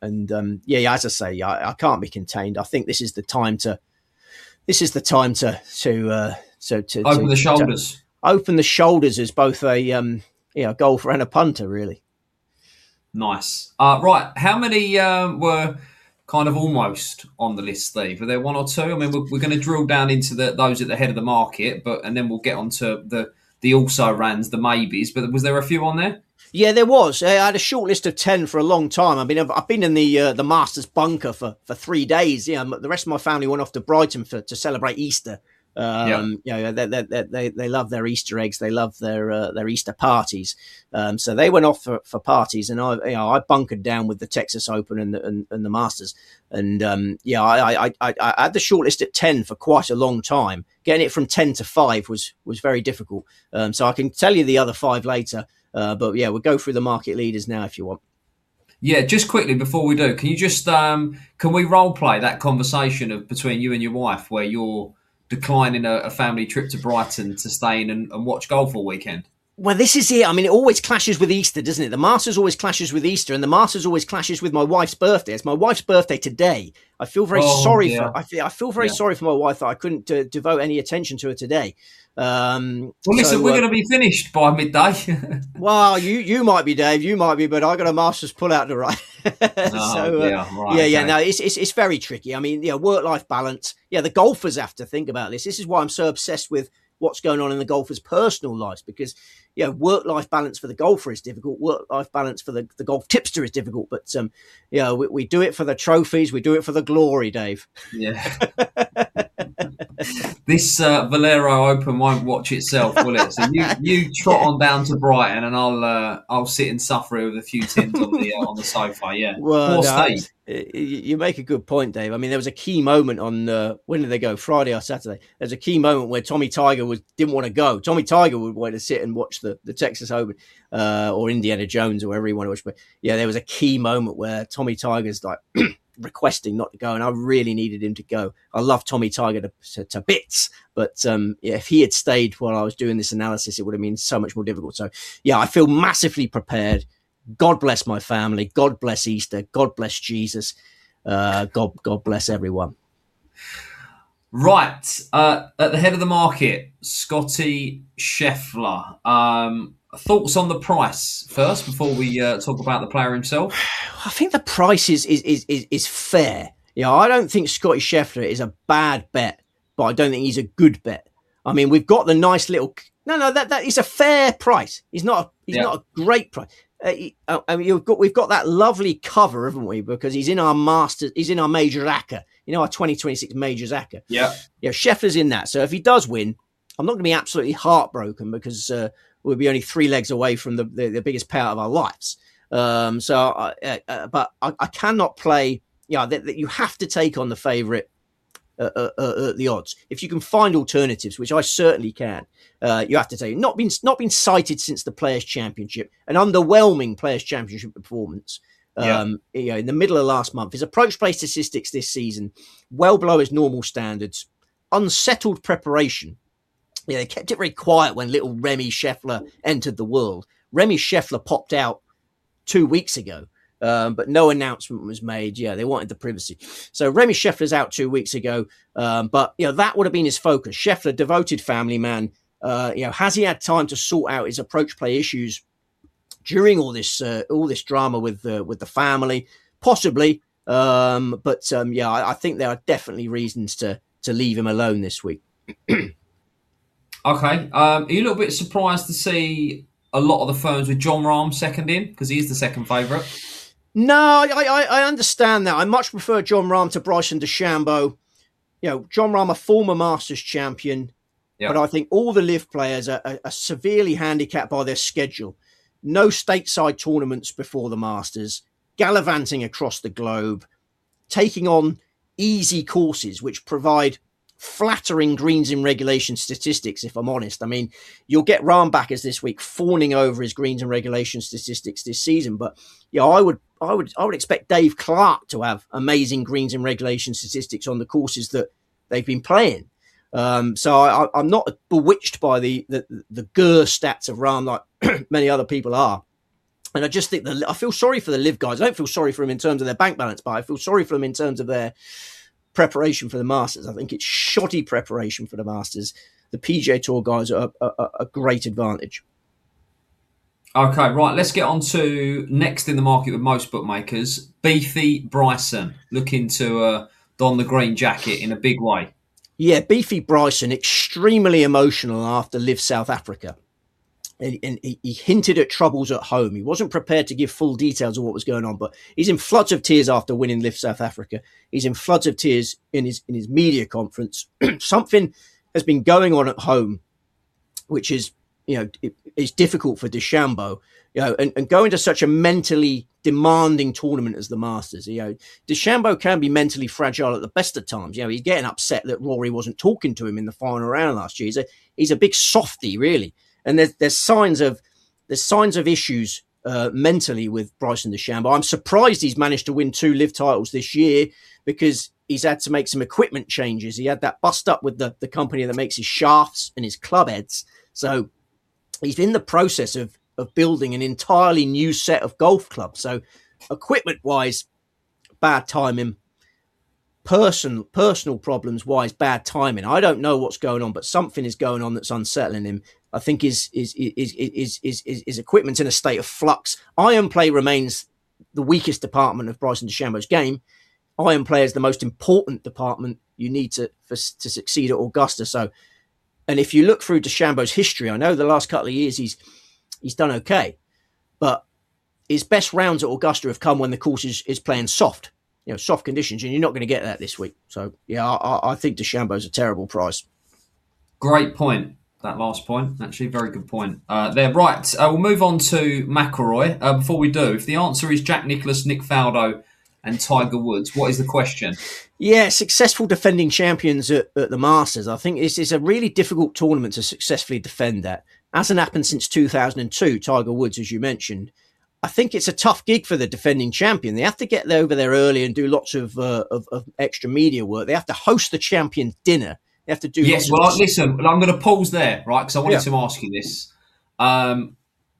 And um, yeah, yeah, as I say, I, I can't be contained. I think this is the time to, this is the time to to uh, so to open to, the shoulders, to open the shoulders as both a um, you know, golfer and a punter, really. Nice. Uh, right, how many um, were kind of almost on the list, Steve? Are there one or two? I mean, we're, we're going to drill down into the, those at the head of the market, but and then we'll get onto the the also rans, the maybes. But was there a few on there? Yeah, there was. I had a short list of ten for a long time. I mean, I've, I've been in the uh, the Masters bunker for, for three days. Yeah, the rest of my family went off to Brighton for to celebrate Easter. Um, yeah, you know, they, they, they, they love their Easter eggs. They love their uh, their Easter parties. Um, so they went off for, for parties, and I, you know, I bunkered down with the Texas Open and the, and, and the Masters. And um, yeah, I, I, I, I had the shortlist at ten for quite a long time. Getting it from ten to five was was very difficult. Um, so I can tell you the other five later. Uh, but yeah, we'll go through the market leaders now if you want. Yeah, just quickly before we do, can you just um, can we role play that conversation of between you and your wife where you're declining a, a family trip to Brighton to stay in and, and watch golf all weekend? Well, this is it. I mean, it always clashes with Easter, doesn't it? The Masters always clashes with Easter, and the Masters always clashes with my wife's birthday. It's my wife's birthday today. I feel very oh, sorry yeah. for. I feel. I feel very yeah. sorry for my wife that I couldn't uh, devote any attention to her today. Um, well, listen, so, we're uh, going to be finished by midday. Well, you you might be, Dave. You might be, but I got a Masters pull out to right. oh, so, uh, yeah, right, yeah, yeah. okay. No, it's, it's it's very tricky. I mean, yeah, work life balance. Yeah, the golfers have to think about this. This is why I'm so obsessed with what's going on in the golfers' personal lives, because yeah, work life balance for the golfer is difficult. Work life balance for the, the golf tipster is difficult. But um, yeah, we, we do it for the trophies. We do it for the glory, Dave. Yeah. This uh, Valero Open won't watch itself, will it? So you, you trot on down to Brighton, and I'll uh, I'll sit and suffer with a few tins on the uh, on the sofa. Yeah. Well, Poor no, Steve. you make a good point, Dave. I mean, there was a key moment on uh, when did they go? Friday or Saturday? There's a key moment where Tommy Tiger was didn't want to go. Tommy Tiger would want to sit and watch the, the Texas Open uh, or Indiana Jones or wherever he wanted to watch. But yeah, there was a key moment where Tommy Tiger's like requesting not to go, and I really needed him to go. I love Tommy Tiger to, to, to bits, but um, yeah, if he had stayed while I was doing this analysis, it would have been so much more difficult. So yeah, I feel massively prepared. God bless my family. God bless Easter. God bless Jesus. Uh, God, God bless everyone. Right. Uh, at the head of the market, Scotty Scheffler. Um, thoughts on the price first before we uh, talk about the player himself? I think the price is is is is, is fair. Yeah, I don't think Scotty Scheffler is a bad bet, but I don't think he's a good bet. I mean, we've got the nice little. No, no, that that is a fair price. He's not. A, he's yeah. not a great price. Uh, he, uh, I mean, you've got we've got that lovely cover, haven't we? Because he's in our master. He's in our major acca. You know, our twenty twenty-six majors acca. Yeah. Yeah, Scheffler's in that. So if he does win, I'm not going to be absolutely heartbroken because uh, we'll be only three legs away from the the, the biggest payout of our lives. Um, so, uh, uh, but I, I cannot play. Yeah, that, that you have to take on the favourite uh, uh, uh, at the odds. If you can find alternatives, which I certainly can, uh, you have to take. Not been not been cited since the Players Championship, an underwhelming Players Championship performance. Um, yeah. You know, in the middle of last month, his approach play statistics this season well below his normal standards. Unsettled preparation. Yeah, they kept it very quiet when little Remy Scheffler entered the world. Remy Scheffler popped out two weeks ago, um, but no announcement was made. Yeah, they wanted the privacy. So Remy Scheffler's out two weeks ago, um, but you know that would have been his focus. Scheffler, devoted family man. Uh, you know, has he had time to sort out his approach play issues during all this uh, all this drama with uh, with the family? Possibly, um, but um, yeah, I, I think there are definitely reasons to to leave him alone this week. Okay, um, are you a little bit surprised to see a lot of the firms with Jon Rahm second in because he is the second favourite? No, I, I, I understand that. I much prefer Jon Rahm to Bryson DeChambeau. You know, Jon Rahm, a former Masters champion, yep. But I think all the Live players are, are, are severely handicapped by their schedule. No stateside tournaments before the Masters, gallivanting across the globe, taking on easy courses which provide flattering greens in regulation statistics, if I'm honest. I mean, you'll get Rahm backers this week fawning over his greens and regulation statistics this season, but yeah, I would I would I would expect Dave Clark to have amazing greens and regulation statistics on the courses that they've been playing. Um, so I, I'm not bewitched by the the, the G E R stats of Rahm like many other people are. And I just think that I feel sorry for the Live guys. I don't feel sorry for them in terms of their bank balance, but I feel sorry for them in terms of their preparation for the Masters. I think it's shoddy preparation for the Masters. The P G A Tour guys are a, a, a great advantage. Okay, right. Let's get on to next in the market with most bookmakers. Beefy Bryson looking to uh, don the green jacket in a big way. Yeah, Beefy Bryson, extremely emotional after Live South Africa. And, and he, he hinted at troubles at home. He wasn't prepared to give full details of what was going on, but he's in floods of tears after winning Live South Africa. He's in floods of tears in his in his media conference. Something has been going on at home, which is, you know, it, it's difficult for DeChambeau, you know, and, and going to such a mentally demanding tournament as the Masters. You know, DeChambeau can be mentally fragile at the best of times. You know, he's getting upset that Rory wasn't talking to him in the final round last year. He's a he's a big softy, really. And there's there's signs of there's signs of issues uh, mentally with Bryson DeChambeau. I'm surprised he's managed to win two Live titles this year because he's had to make some equipment changes. He had that bust up with the, the company that makes his shafts and his club heads. So he's in the process of of building an entirely new set of golf clubs. So equipment wise, bad timing. Person, personal problems wise, bad timing. I don't know what's going on, but something is going on that's unsettling him. I think his his his his his, his, his equipment's in a state of flux. Iron play remains the weakest department of Bryson DeChambeau's game. Iron play is the most important department you need to for, to succeed at Augusta. So, and if you look through DeChambeau's history, I know the last couple of years he's he's done okay, but his best rounds at Augusta have come when the course is, is playing soft. You know, soft conditions, and you're not going to get that this week. So, yeah, I, I think DeChambeau's a terrible price. Great point. That last point, actually, very good point. Uh, there, right. Uh, we'll move on to McIlroy. Uh, before we do, if the answer is Jack Nicklaus, Nick Faldo, and Tiger Woods, what is the question? Yeah, successful defending champions at, at the Masters. I think this is a really difficult tournament to successfully defend that. Hasn't happened since two thousand two, Tiger Woods, as you mentioned. I think it's a tough gig for the defending champion. They have to get over there early and do lots of, uh, of of extra media work. They have to host the champion's dinner. They have to do. Yes, well, of- listen, I'm going to pause there, right? Because I wanted yeah. to ask you this. Um,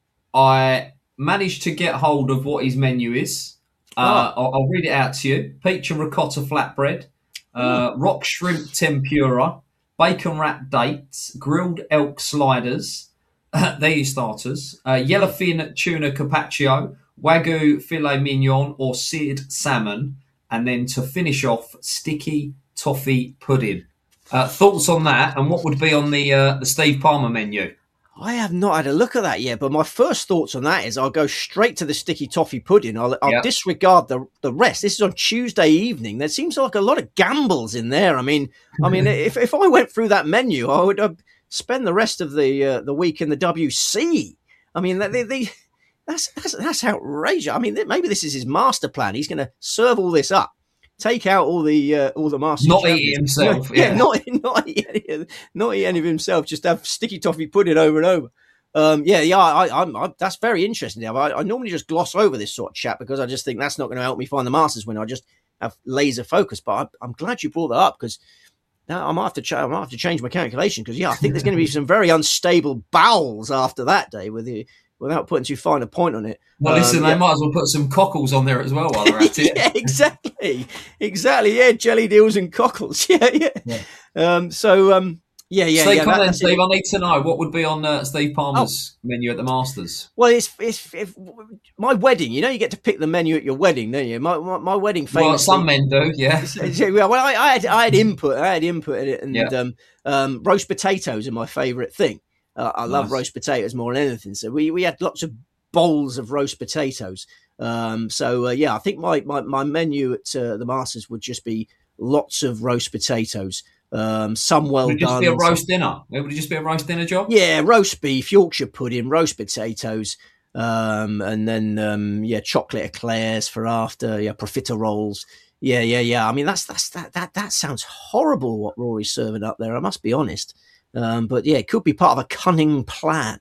I managed to get hold of what his menu is. Uh, oh. I'll, I'll read it out to you: peach and ricotta flatbread, uh, mm. rock shrimp tempura, bacon wrapped dates, grilled elk sliders. They're your starters. Uh, yellowfin tuna carpaccio, wagyu filet mignon or seared salmon, and then to finish off, sticky toffee pudding. Uh, thoughts on that, and what would be on the uh, the Steve Palmer menu? I have not had a look at that yet, but my first thoughts on that is I'll go straight to the sticky toffee pudding. I'll, I'll yep. disregard the the rest. This is on Tuesday evening. There seems like a lot of gambles in there. I mean, I mean, if if I went through that menu, I would. Uh, spend the rest of the uh, the week in the W C. I mean, they, they, that's, that's that's outrageous. I mean, maybe this is his master plan. He's going to serve all this up, take out all the uh, all the master. Not eat it himself. Yeah, yeah, not not eat any, not eat any of himself. Just have sticky toffee pudding over and over. Um, yeah, yeah. I, I'm, I, that's very interesting. I, I normally just gloss over this sort of chat because I just think that's not going to help me find the Masters when I just have laser focus. But I, I'm glad you brought that up because. Now I might have to ch- I might have to change my calculation because yeah, I think there's going to be some very unstable bowels after that day with the without putting too fine a point on it. Well, um, listen, yeah. they might as well put some cockles on there as well while they're at it. Yeah, exactly, exactly. Yeah, jelly deals and cockles. Yeah, yeah. yeah. Um, so um, yeah, yeah. Steve, yeah, that, that, Steve, I need to know what would be on uh, Steve Palmer's oh. menu at the Masters. Well, it's it's if, my wedding. You know, you get to pick the menu at your wedding, don't you? My my, my wedding. Famously, well, some men do, yeah. Well, I, I had I had input. I had input in it, and yeah. um, um, roast potatoes are my favourite thing. Uh, I love nice. roast potatoes more than anything. So we, we had lots of bowls of roast potatoes. Um, so uh, yeah, I think my my, my menu at uh, the Masters would just be lots of roast potatoes. Um, some well would it done. Would it just be a roast dinner? Would it just be a roast dinner job? Yeah, roast beef, Yorkshire pudding, roast potatoes, um, and then um, yeah, chocolate eclairs for after. Yeah, profiteroles. Yeah, yeah, yeah. I mean, that's that's that that that sounds horrible. What Rory's serving up there, I must be honest. Um, but yeah, it could be part of a cunning plan.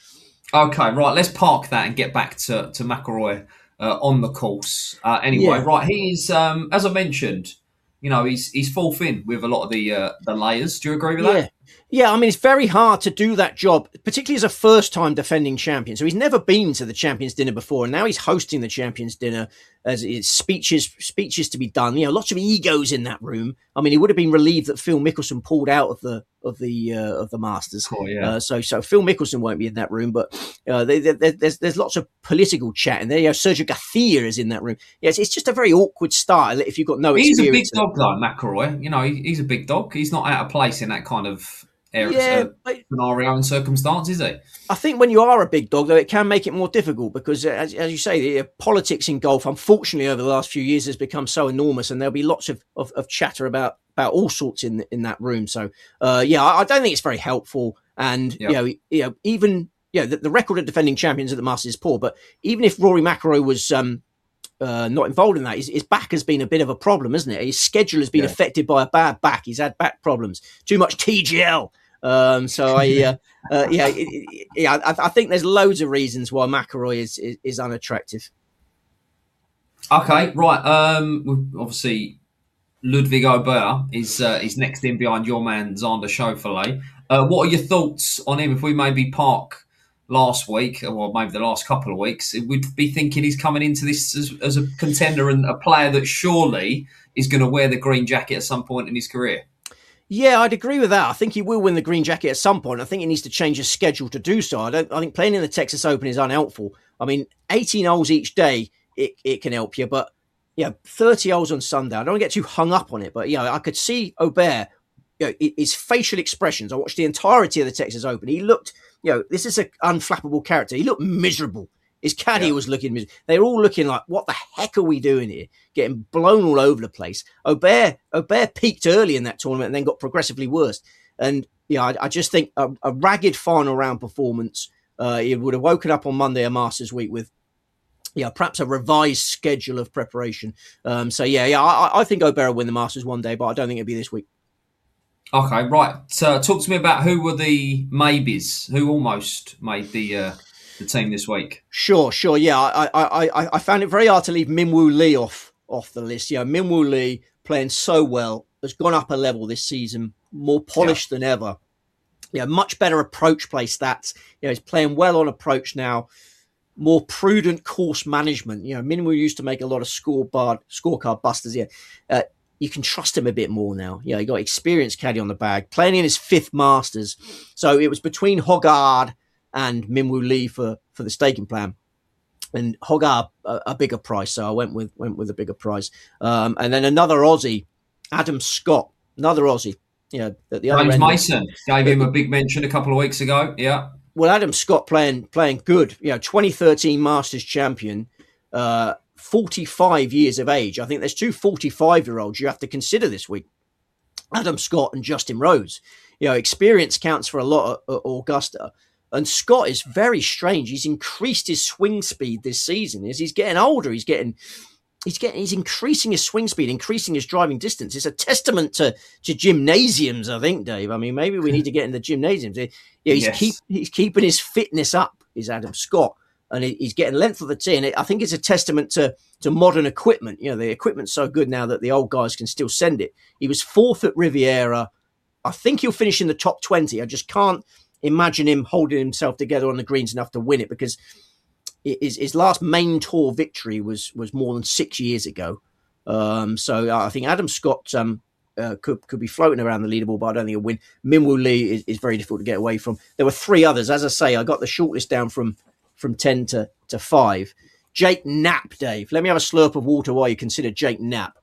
Okay, right. Let's park that and get back to to McIlroy uh, on the course. Uh, anyway, yeah. right. He's um, as I mentioned. you know, he's he's fourth in with a lot of the uh, the layers. Do you agree with Yeah. that? Yeah, I mean, it's very hard to do that job, particularly as a first-time defending champion. So he's never been to the Champions Dinner before, and now he's hosting the Champions Dinner as it's speeches speeches to be done. You know, lots of egos in that room. I mean, he would have been relieved that Phil Mickelson pulled out of the of the uh, of the Masters. Cool, yeah. uh, so so Phil Mickelson won't be in that room, but uh, they, they, they, there's there's lots of political chat in there. You know, Sergio Garcia is in that room. Yeah, it's, it's just a very awkward style if you've got no he's experience. He's a big dog, though, McIlroy. You know, he, he's a big dog. He's not out of place in that kind of area, yeah, uh, but scenario and circumstance, is he? I think when you are a big dog, though, it can make it more difficult because, uh, as, as you say, the uh, politics in golf, unfortunately, over the last few years has become so enormous, and there'll be lots of, of, of chatter about, about all sorts in in that room. So, uh, yeah, I, I don't think it's very helpful. And yep. you know, you know, even you know, the, the record of defending champions at the Masters is poor, but even if Rory McIlroy was um, uh, not involved in that, his, his back has been a bit of a problem, isn't it? His schedule has been yeah. affected by a bad back. He's had back problems, too much T G L. Um, so I, uh, uh, yeah, it, it, yeah, I, I think there's loads of reasons why McIlroy is, is, is unattractive. Okay, right. Um, obviously, Ludwig Aubert is uh, is next in behind your man Xander Schauffele. Uh, what are your thoughts on him? If we maybe park last week, or maybe the last couple of weeks, we'd be thinking he's coming into this as, as a contender and a player that surely is going to wear the green jacket at some point in his career. Yeah, I'd agree with that. I think he will win the green jacket at some point. I think he needs to change his schedule to do so. I don't. I think playing in the Texas Open is unhelpful. I mean, eighteen holes each day, it, it can help you, but yeah, thirty holes on Sunday. I don't want to get too hung up on it, but yeah, I could see Aubert, you know, his facial expressions. I watched the entirety of the Texas Open. He looked, you know, this is an unflappable character. He looked miserable. His caddy yeah. was looking miserable. They were all looking like, what the heck are we doing here? Getting blown all over the place. Aubert, Aubert peaked early in that tournament and then got progressively worse. And yeah, I, I just think a, a ragged final round performance. Uh, he would have woken up on Monday, a Masters week, with yeah, perhaps a revised schedule of preparation. Um, so yeah, yeah, I, I think Aubert will win the Masters one day, but I don't think it'll be this week. Okay, right. So talk to me about who were the maybes, who almost made the uh, the team this week. Sure, sure. Yeah, I, I, I, I found it very hard to leave Minwoo Lee off off the list. Yeah, Minwoo Lee playing so well, has gone up a level this season, more polished yeah. than ever. Yeah, much better approach play stats. You know, he's playing well on approach now. More prudent course management. You know, Minwoo used to make a lot of scorecard scorecard busters. Yeah, uh, you can trust him a bit more now. Yeah, he got experienced caddy on the bag, playing in his fifth Masters. So it was between Hoggard and Minwoo Lee for, for the staking plan, and Hoggard a, a bigger price. So I went with went with a bigger price. Um, and then another Aussie, Adam Scott, another Aussie. You know, at the other James end, Mason gave him a big mention a couple of weeks ago. Yeah. Well, Adam Scott playing playing good. You know, twenty thirteen Masters champion, uh, forty-five years of age. I think there's two forty-five-year-olds you have to consider this week. Adam Scott and Justin Rose. You know, experience counts for a lot at Augusta. And Scott is very strange. He's increased his swing speed this season. As he's getting older, he's getting he's getting he's increasing his swing speed, increasing his driving distance. It's a testament to to gymnasiums, I think, Dave. I mean, maybe we need to get in the gymnasiums. Yeah, he's yes. keep he's keeping his fitness up, is Adam Scott, and he's getting length of the tee. And I think it's a testament to to modern equipment. You know, the equipment's so good now that the old guys can still send it. He was fourth at Riviera. I think he'll finish in the top twenty. I just can't imagine him holding himself together on the greens enough to win it, because his, his last main tour victory was was more than six years ago. Um, so I think Adam Scott um, uh, could could be floating around the leaderboard, but I don't think he'll win. Minwoo Lee is, is very difficult to get away from. There were three others. As I say, I got the shortlist down from from ten to, to five. Jake Knapp, Dave. Let me have a slurp of water while you consider Jake Knapp.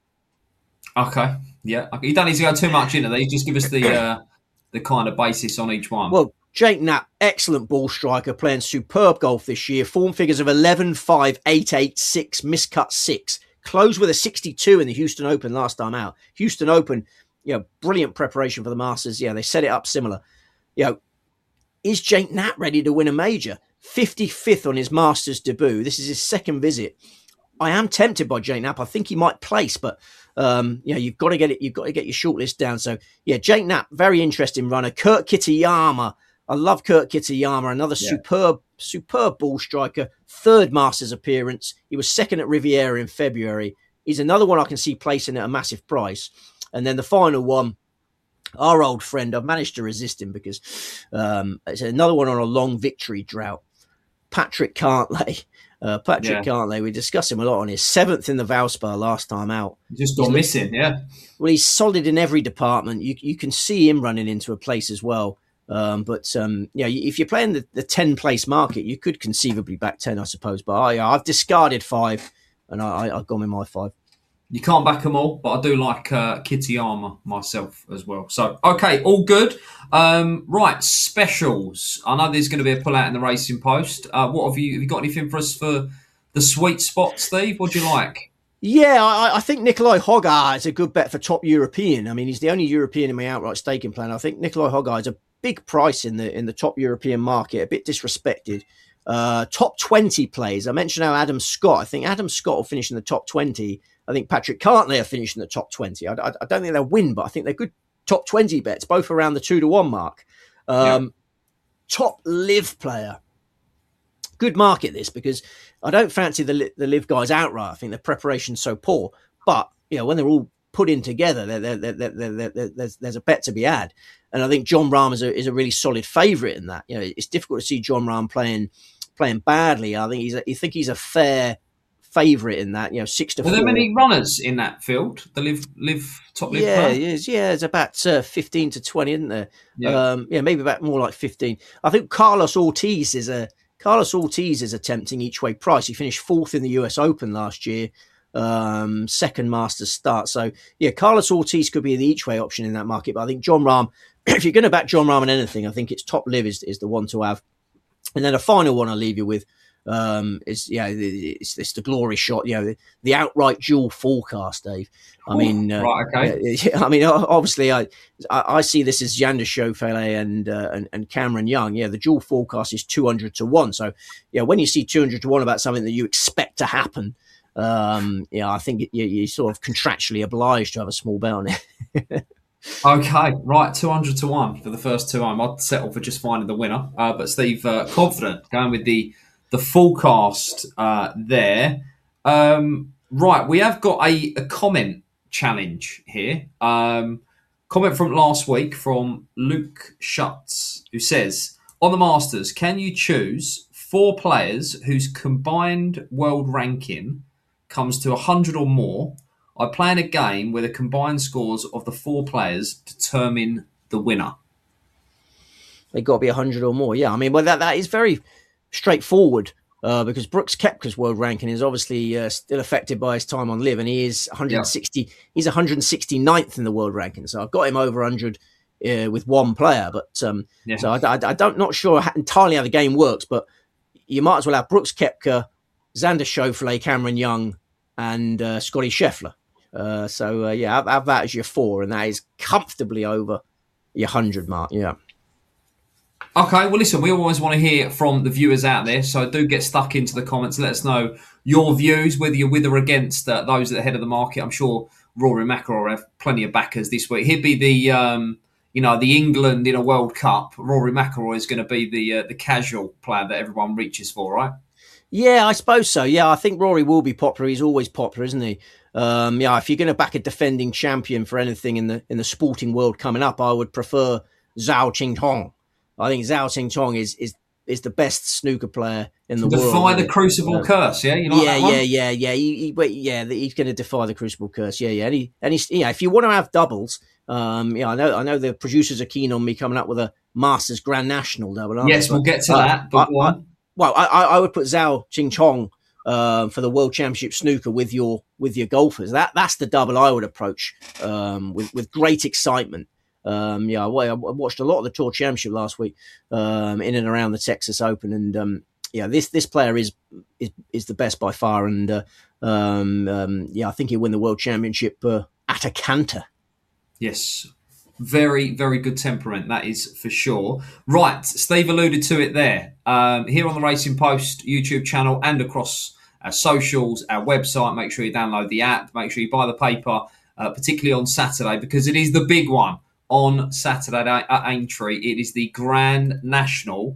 Okay, yeah. You don't need to go too much into these. Just give us the uh, the kind of basis on each one. Well, Jake Knapp, excellent ball striker, playing superb golf this year. Form figures of eleven, five, eight, eight, six, miscut six. Closed with a sixty-two in the Houston Open last time out. Houston Open, you know, brilliant preparation for the Masters. Yeah, they set it up similar. You know, is Jake Knapp ready to win a major? fifty-fifth on his Masters debut. This is his second visit. I am tempted by Jake Knapp. I think he might place, but um, you know, you've got to get it. You've got to get your shortlist down. So yeah, Jake Knapp, very interesting runner. Kurt Kitayama. I love Kurt Kitayama, another yeah. superb, superb ball striker. Third Masters appearance. He was second at Riviera in February. he's another one I can see placing at a massive price. And then the final one, our old friend, I've managed to resist him because um, it's another one on a long victory drought. Patrick Cantlay. Uh, Patrick yeah. Cantlay, we discussed him a lot on his seventh in the Valspar last time out. Just gone missing, yeah. Well, he's solid in every department. You you can see him running into a place as well. Um, but um, yeah, if you're playing the, the ten place market, you could conceivably back ten, I suppose. But I, I've discarded five, and I, I, I've gone with my five. You can't back them all, but I do like uh, Kitayama myself as well. So, okay, all good. Um, right, specials. I know there's going to be a pull out in the Racing Post. Uh, what have you? Have you got anything for us for the sweet spot, Steve? What do you like? Yeah, I, I think Nikolai Hogar is a good bet for top European. I mean, he's the only European in my outright staking plan. I think Nikolai Hogar is a big price in the in the top European market, a bit disrespected. Uh, top twenty plays. I mentioned how Adam Scott. I think Adam Scott will finish in the top twenty. I think Patrick Cantlay will finish in the top twenty. I, I, I don't think they'll win, but I think they're good top twenty bets, both around the two to one mark. Um, yeah. Top live player. Good market this, because I don't fancy the the live guys outright. I think their preparation's so poor. But you know, when they're all put in together, they're, they're, they're, they're, they're, there's there's a bet to be had. And I think John Rahm is a is a really solid favourite in that. You know, it's difficult to see John Rahm playing playing badly. I think he's a, I think he's a fair favourite in that. You know, six to Are four. Are there many runners in that field? The live live top live yeah, player? Yeah, yeah, there's about uh, fifteen to twenty, isn't there? Yeah. Um, yeah, maybe about more like fifteen. I think Carlos Ortiz is a Carlos Ortiz is a tempting each way price. He finished fourth in the U S Open last year, um, second Masters start. So yeah, Carlos Ortiz could be the each way option in that market. But I think John Rahm, if you're going to back John Rahm in anything, I think it's top live is, is the one to have. And then a final one I'll leave you with um, is yeah, it's, it's the glory shot. You know, the, the outright dual forecast, Dave. I mean, uh, right, okay. I mean, obviously, I I, I see this as Xander Schauffele and, uh, and and Cameron Young. Yeah, the dual forecast is two hundred to one. So yeah, when you see two hundred to one about something that you expect to happen, um, yeah, I think you, you're sort of contractually obliged to have a small bet on it. Okay, right, two hundred to one for the first two home. I'd settle for just finding the winner. Uh, but Steve, uh, confident going with the the forecast uh, there. Um, right, we have got a, a comment challenge here. Um, comment from last week from Luke Schutz, who says, on the Masters, can you choose four players whose combined world ranking comes to one hundred or more? I play in a game where the combined scores of the four players determine the winner. They've got to be one hundred or more. Yeah, I mean, well, that, that is very straightforward uh, because Brooks Koepka's world ranking is obviously uh, still affected by his time on live, and he is one hundred sixty. Yeah. He's one hundred sixty-ninth in the world ranking, so I've got him over one hundred uh, with one player. But um, yeah. so I, I, I don't not sure entirely how the game works, but you might as well have Brooks Koepka, Xander Schauffele, Cameron Young, and uh, Scotty Scheffler. Uh, so, uh, yeah, have, have that as your four, and that is comfortably over your one hundred mark, yeah. Okay, well, listen, we always want to hear from the viewers out there, so do get stuck into the comments. Let us know your views, whether you're with or against uh, those at the head of the market. I'm sure Rory McIlroy have plenty of backers this week. He'd be the, um, you know, the England in a World Cup. Rory McIlroy is going to be the uh, the casual player that everyone reaches for, right? Yeah, I suppose so. Yeah, I think Rory will be popular. He's always popular, isn't he? Um, yeah, if you're going to back a defending champion for anything in the in the sporting world coming up, I would prefer Zhao Qingtong. I think Zhao Qingtong is is is the best snooker player in the defy world. Defy the Crucible uh, curse, yeah? You like yeah, that one? yeah, yeah, yeah, he, he, yeah. He's going to defy the Crucible curse. Yeah, yeah. And, he, and he's, yeah, if you want to have doubles, um, yeah, I know, I know the producers are keen on me coming up with a Masters Grand National double. Aren't yes, they? we'll but, get to uh, that. But I, I, well, I, I would put Zhao Qingtong um, for the World Championship snooker with your with your golfers. That that's the double I would approach um, with with great excitement. Um, yeah, I, I watched a lot of the Tour Championship last week um, in and around the Texas Open, and um, yeah, this this player is is is the best by far, and uh, um, um, yeah, I think he'll win the World Championship uh, at a canter. Yes. Very, very good temperament, that is for sure. Right, Steve alluded to it there. Um, here on the Racing Post YouTube channel and across our socials, our website, make sure you download the app, make sure you buy the paper, uh, particularly on Saturday, because it is the big one on Saturday at Aintree. It is the Grand National.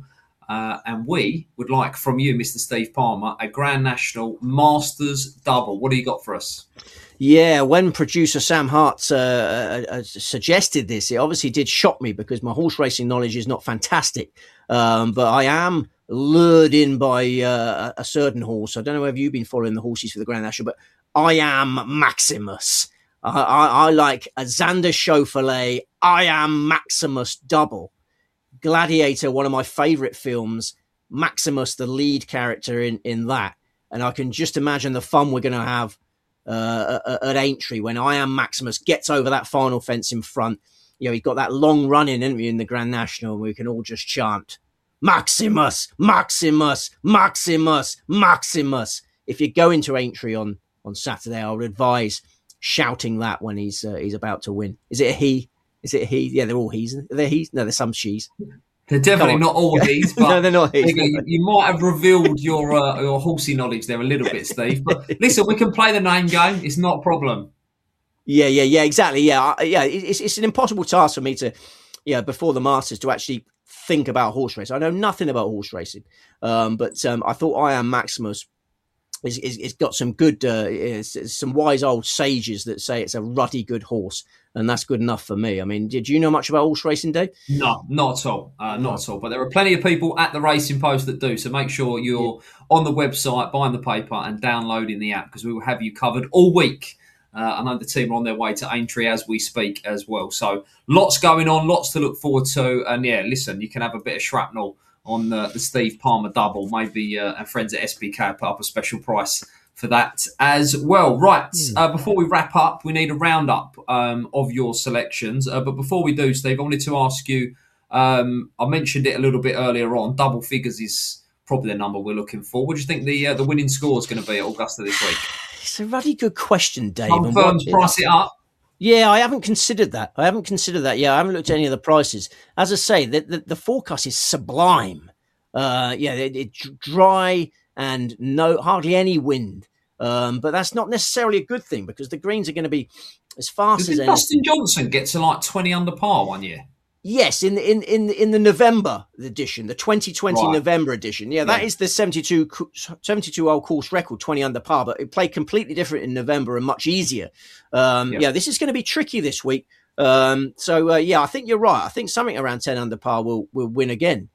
Uh, and we would like from you, Mister Steve Palmer, a Grand National Masters double. What do you got for us? Yeah, when producer Sam Hart uh, uh, suggested this, it obviously did shock me because my horse racing knowledge is not fantastic. Um, but I am lured in by uh, a certain horse. I don't know whether you've been following the horses for the Grand National, but I am Maximus. I, I, I like a Xander Schauffele, I am Maximus double. Gladiator, one of my favourite films, Maximus, the lead character in, in that. And I can just imagine the fun we're going to have uh, at, at Aintree when I am Maximus gets over that final fence in front. You know, he's got that long run in, isn't he, in the Grand National, and we can all just chant, Maximus, Maximus, Maximus, Maximus. If you go into Aintree on, on Saturday, I would advise shouting that when he's uh, he's about to win. Is it a he? Is it a he? Yeah, they're all he's. They're he's. No, there's some she's. They're definitely not all he's. But no, they're not he's. You, you might have revealed your uh, your horsey knowledge there a little bit, Steve. But listen, we can play the name game. It's not a problem. Yeah, yeah, yeah, exactly. Yeah, I, yeah. It's it's an impossible task for me to, yeah, before the Masters to actually think about horse racing. I know nothing about horse racing, um, but um, I thought I am Maximus. It's, it's got some good, uh, it's, some wise old sages that say it's a ruddy good horse, and that's good enough for me. I mean, did you know much about horse racing, Dave? No, not at all, uh, not at all. But there are plenty of people at the Racing Post that do. So make sure you're yeah. on the website, buying the paper, and downloading the app because we will have you covered all week. Uh, I know the team are on their way to Aintree as we speak as well. So lots going on, lots to look forward to. And yeah, listen, you can have a bit of shrapnel on the, the Steve Palmer double. Maybe uh, our friends at S B K put up a special price for that as well. Right, mm. uh, before we wrap up, we need a roundup um, of your selections. Uh, but before we do, Steve, I wanted to ask you, um, I mentioned it a little bit earlier on, double figures is probably the number we're looking for. What do you think the uh, the winning score is going to be at Augusta this week? It's a really good question, Dave. Some firms price it up. Yeah, I haven't considered that. I haven't considered that. Yeah, I haven't looked at any of the prices. As I say, the, the, the forecast is sublime. Uh, yeah, it's it, dry and no hardly any wind. Um, but that's not necessarily a good thing because the greens are going to be as fast Did as Dustin Johnson get to like twenty under par one year? Yes, in the in in in the November edition, the twenty twenty right. November edition. Yeah, that yeah. is the seventy-two, seventy-two hole course record, twenty under par, but it played completely different in November and much easier. Um, yeah. yeah, this is going to be tricky this week. Um, so uh, yeah, I think you're right. I think something around ten under par will will win again.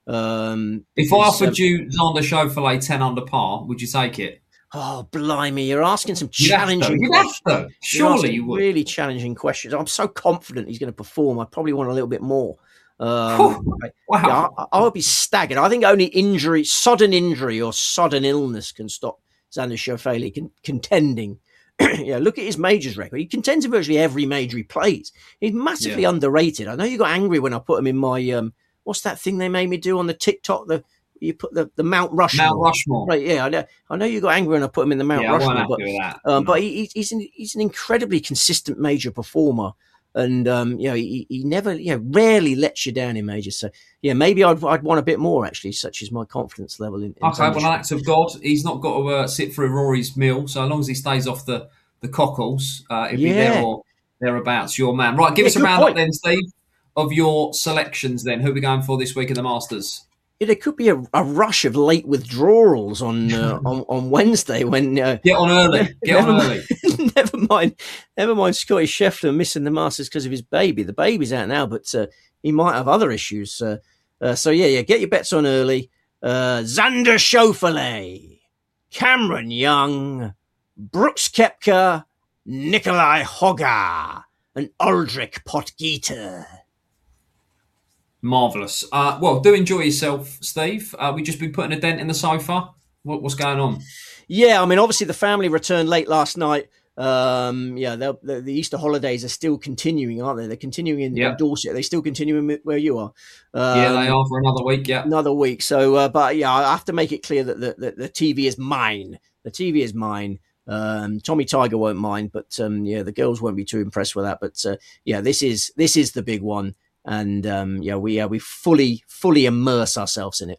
Um, if I offered um, you Xander Schauffele ten under par, would you take it? Oh, blimey, you're asking some challenging You'd questions. Have to. Surely you would. Really challenging questions. I'm so confident he's going to perform. I probably want a little bit more. Um, wow. Yeah, I, I would be staggered. I think only injury, sudden injury or sudden illness can stop Xander Schauffele con- contending. Yeah, look at his majors record. He contends in virtually every major he plays. He's massively yeah. underrated. I know you got angry when I put him in my, um, what's that thing they made me do on the TikTok? The You put the, the Mount Rushmore. Mount Rushmore. Right, yeah. I know, I know you got angry when I put him in the Mount yeah, Rushmore. I won't but have to do that. um, no. but he, he's, an, he's an incredibly consistent major performer. And, um, you know, he, he never, you know, rarely lets you down in majors. So, yeah, maybe I'd, I'd want a bit more, actually, such as my confidence level. In, in okay, well, an act of God. He's not got to uh, sit through Rory's mill. So, as long as he stays off the, the cockles, uh, he'll yeah. be there or thereabouts. Your man. Right, give yeah, us a round point. up then, Steve, of your selections then. Who are we going for this week in the Masters? Yeah, there could be a, a rush of late withdrawals on uh, on, on Wednesday when uh, get on early. Get on early. Mind, never mind, never mind. Scotty Scheffler missing the Masters because of his baby. The baby's out now, but uh, he might have other issues. Uh, uh, so yeah, yeah, get your bets on early. Uh, Xander Schauffele, Cameron Young, Brooks Koepka, Nikolai Hogger, and Aldrich Potgieter. Marvellous. Uh, well, do enjoy yourself, Steve. Uh, we've just been putting a dent in the sofa. What, what's going on? Yeah, I mean, obviously the family returned late last night. Um, yeah, the, the Easter holidays are still continuing, aren't they? They're continuing in, yep. in Dorset. Are they still continuing where you are? Um, yeah, they are for another week, yeah. Another week. So, uh, but yeah, I have to make it clear that the, the, the T V is mine. The T V is mine. Um, Tommy Tiger won't mind, but um, yeah, the girls won't be too impressed with that. But uh, yeah, this is this is the big one. And um, yeah, we uh, we fully fully immerse ourselves in it.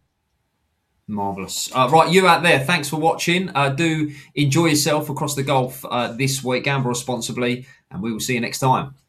Marvellous. Uh, right, you out there, thanks for watching. Uh, do enjoy yourself across the golf uh, this week. Gamble responsibly, and we will see you next time.